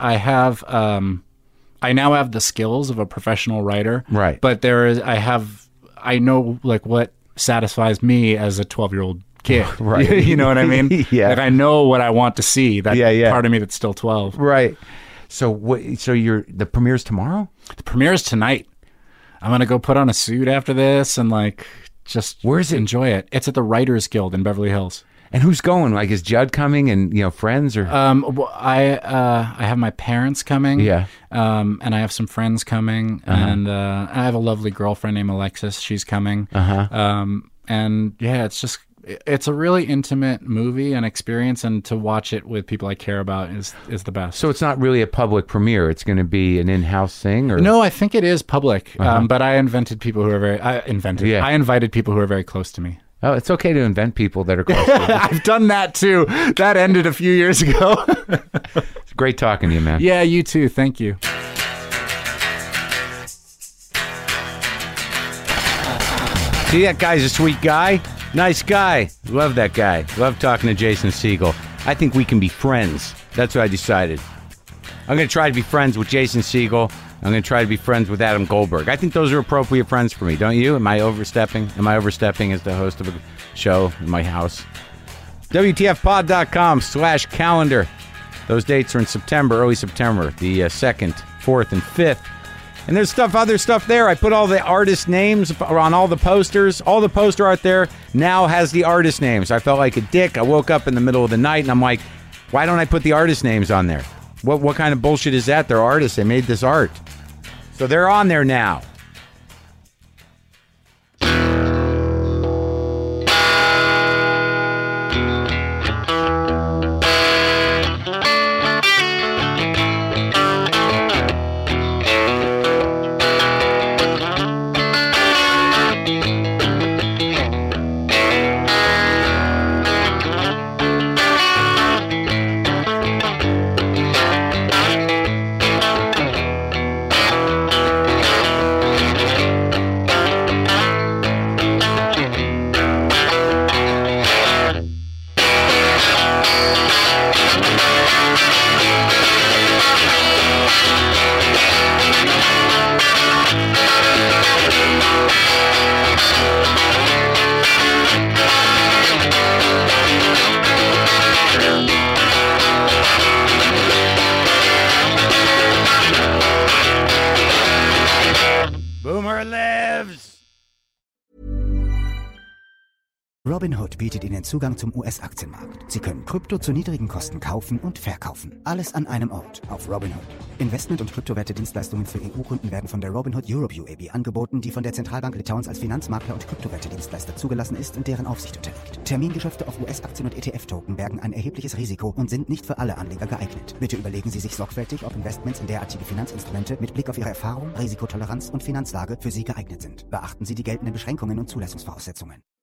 I now have the skills of a professional writer. Right. But I know like what satisfies me as a 12-year-old kid. Right. You know what I mean? Yeah. Like I know what I want to see. That part of me that's still 12. Right. So the premiere's tomorrow? The premiere's tonight. I'm going to go put on a suit after this and like just where is it? Enjoy it. It's at the Writers Guild in Beverly Hills. And who's going? Like, is Judd coming and, friends or? I have my parents coming. Yeah. And I have some friends coming. And I have a lovely girlfriend named Alexis. She's coming. And yeah, it's a really intimate movie and experience, and to watch it with people I care about is the best. So it's not really a public premiere. It's going to be an in-house thing, or no? I think it is public. But I invited people who are very close to me. Oh, it's okay to invent people that are close to you. I've done that too. That ended a few years ago. It's great talking to you, man. Yeah, you too. Thank you. See, that guy's a sweet guy. Nice guy. Love that guy. Love talking to Jason Segel. I think we can be friends. That's what I decided. I'm going to try to be friends with Jason Segel. I'm going to try to be friends with Adam Goldberg. I think those are appropriate friends for me, don't you? Am I overstepping? Am I overstepping as the host of a show in my house? WTFpod.com/calendar. Those dates are in September, early September, the 2nd, 4th, and 5th. And there's other stuff there. I put all the artist names on all the posters. All the poster art there now has the artist names. I felt like a dick. I woke up in the middle of the night and I'm like, why don't I put the artist names on there? What kind of bullshit is that? They're artists. They made this art. So they're on there now. Boomer lives! Robinhood bietet Ihnen Zugang zum US-Aktienmarkt. Sie können Krypto zu niedrigen Kosten kaufen und verkaufen. Alles an einem Ort auf Robinhood. Investment- und Kryptowerte-Dienstleistungen für EU-Kunden werden von der Robinhood Europe UAB angeboten, die von der Zentralbank Litauens als Finanzmakler und Kryptowerte-Dienstleister zugelassen ist und deren Aufsicht unterliegt. Termingeschäfte auf US-Aktien und ETF-Token bergen ein erhebliches Risiko und sind nicht für alle Anleger geeignet. Bitte überlegen Sie sich sorgfältig, ob Investments in derartige Finanzinstrumente mit Blick auf Ihre Erfahrung, Risikotoleranz und Finanzlage für Sie geeignet sind. Beachten Sie die geltenden Beschränkungen und Zulassungsvoraussetzungen.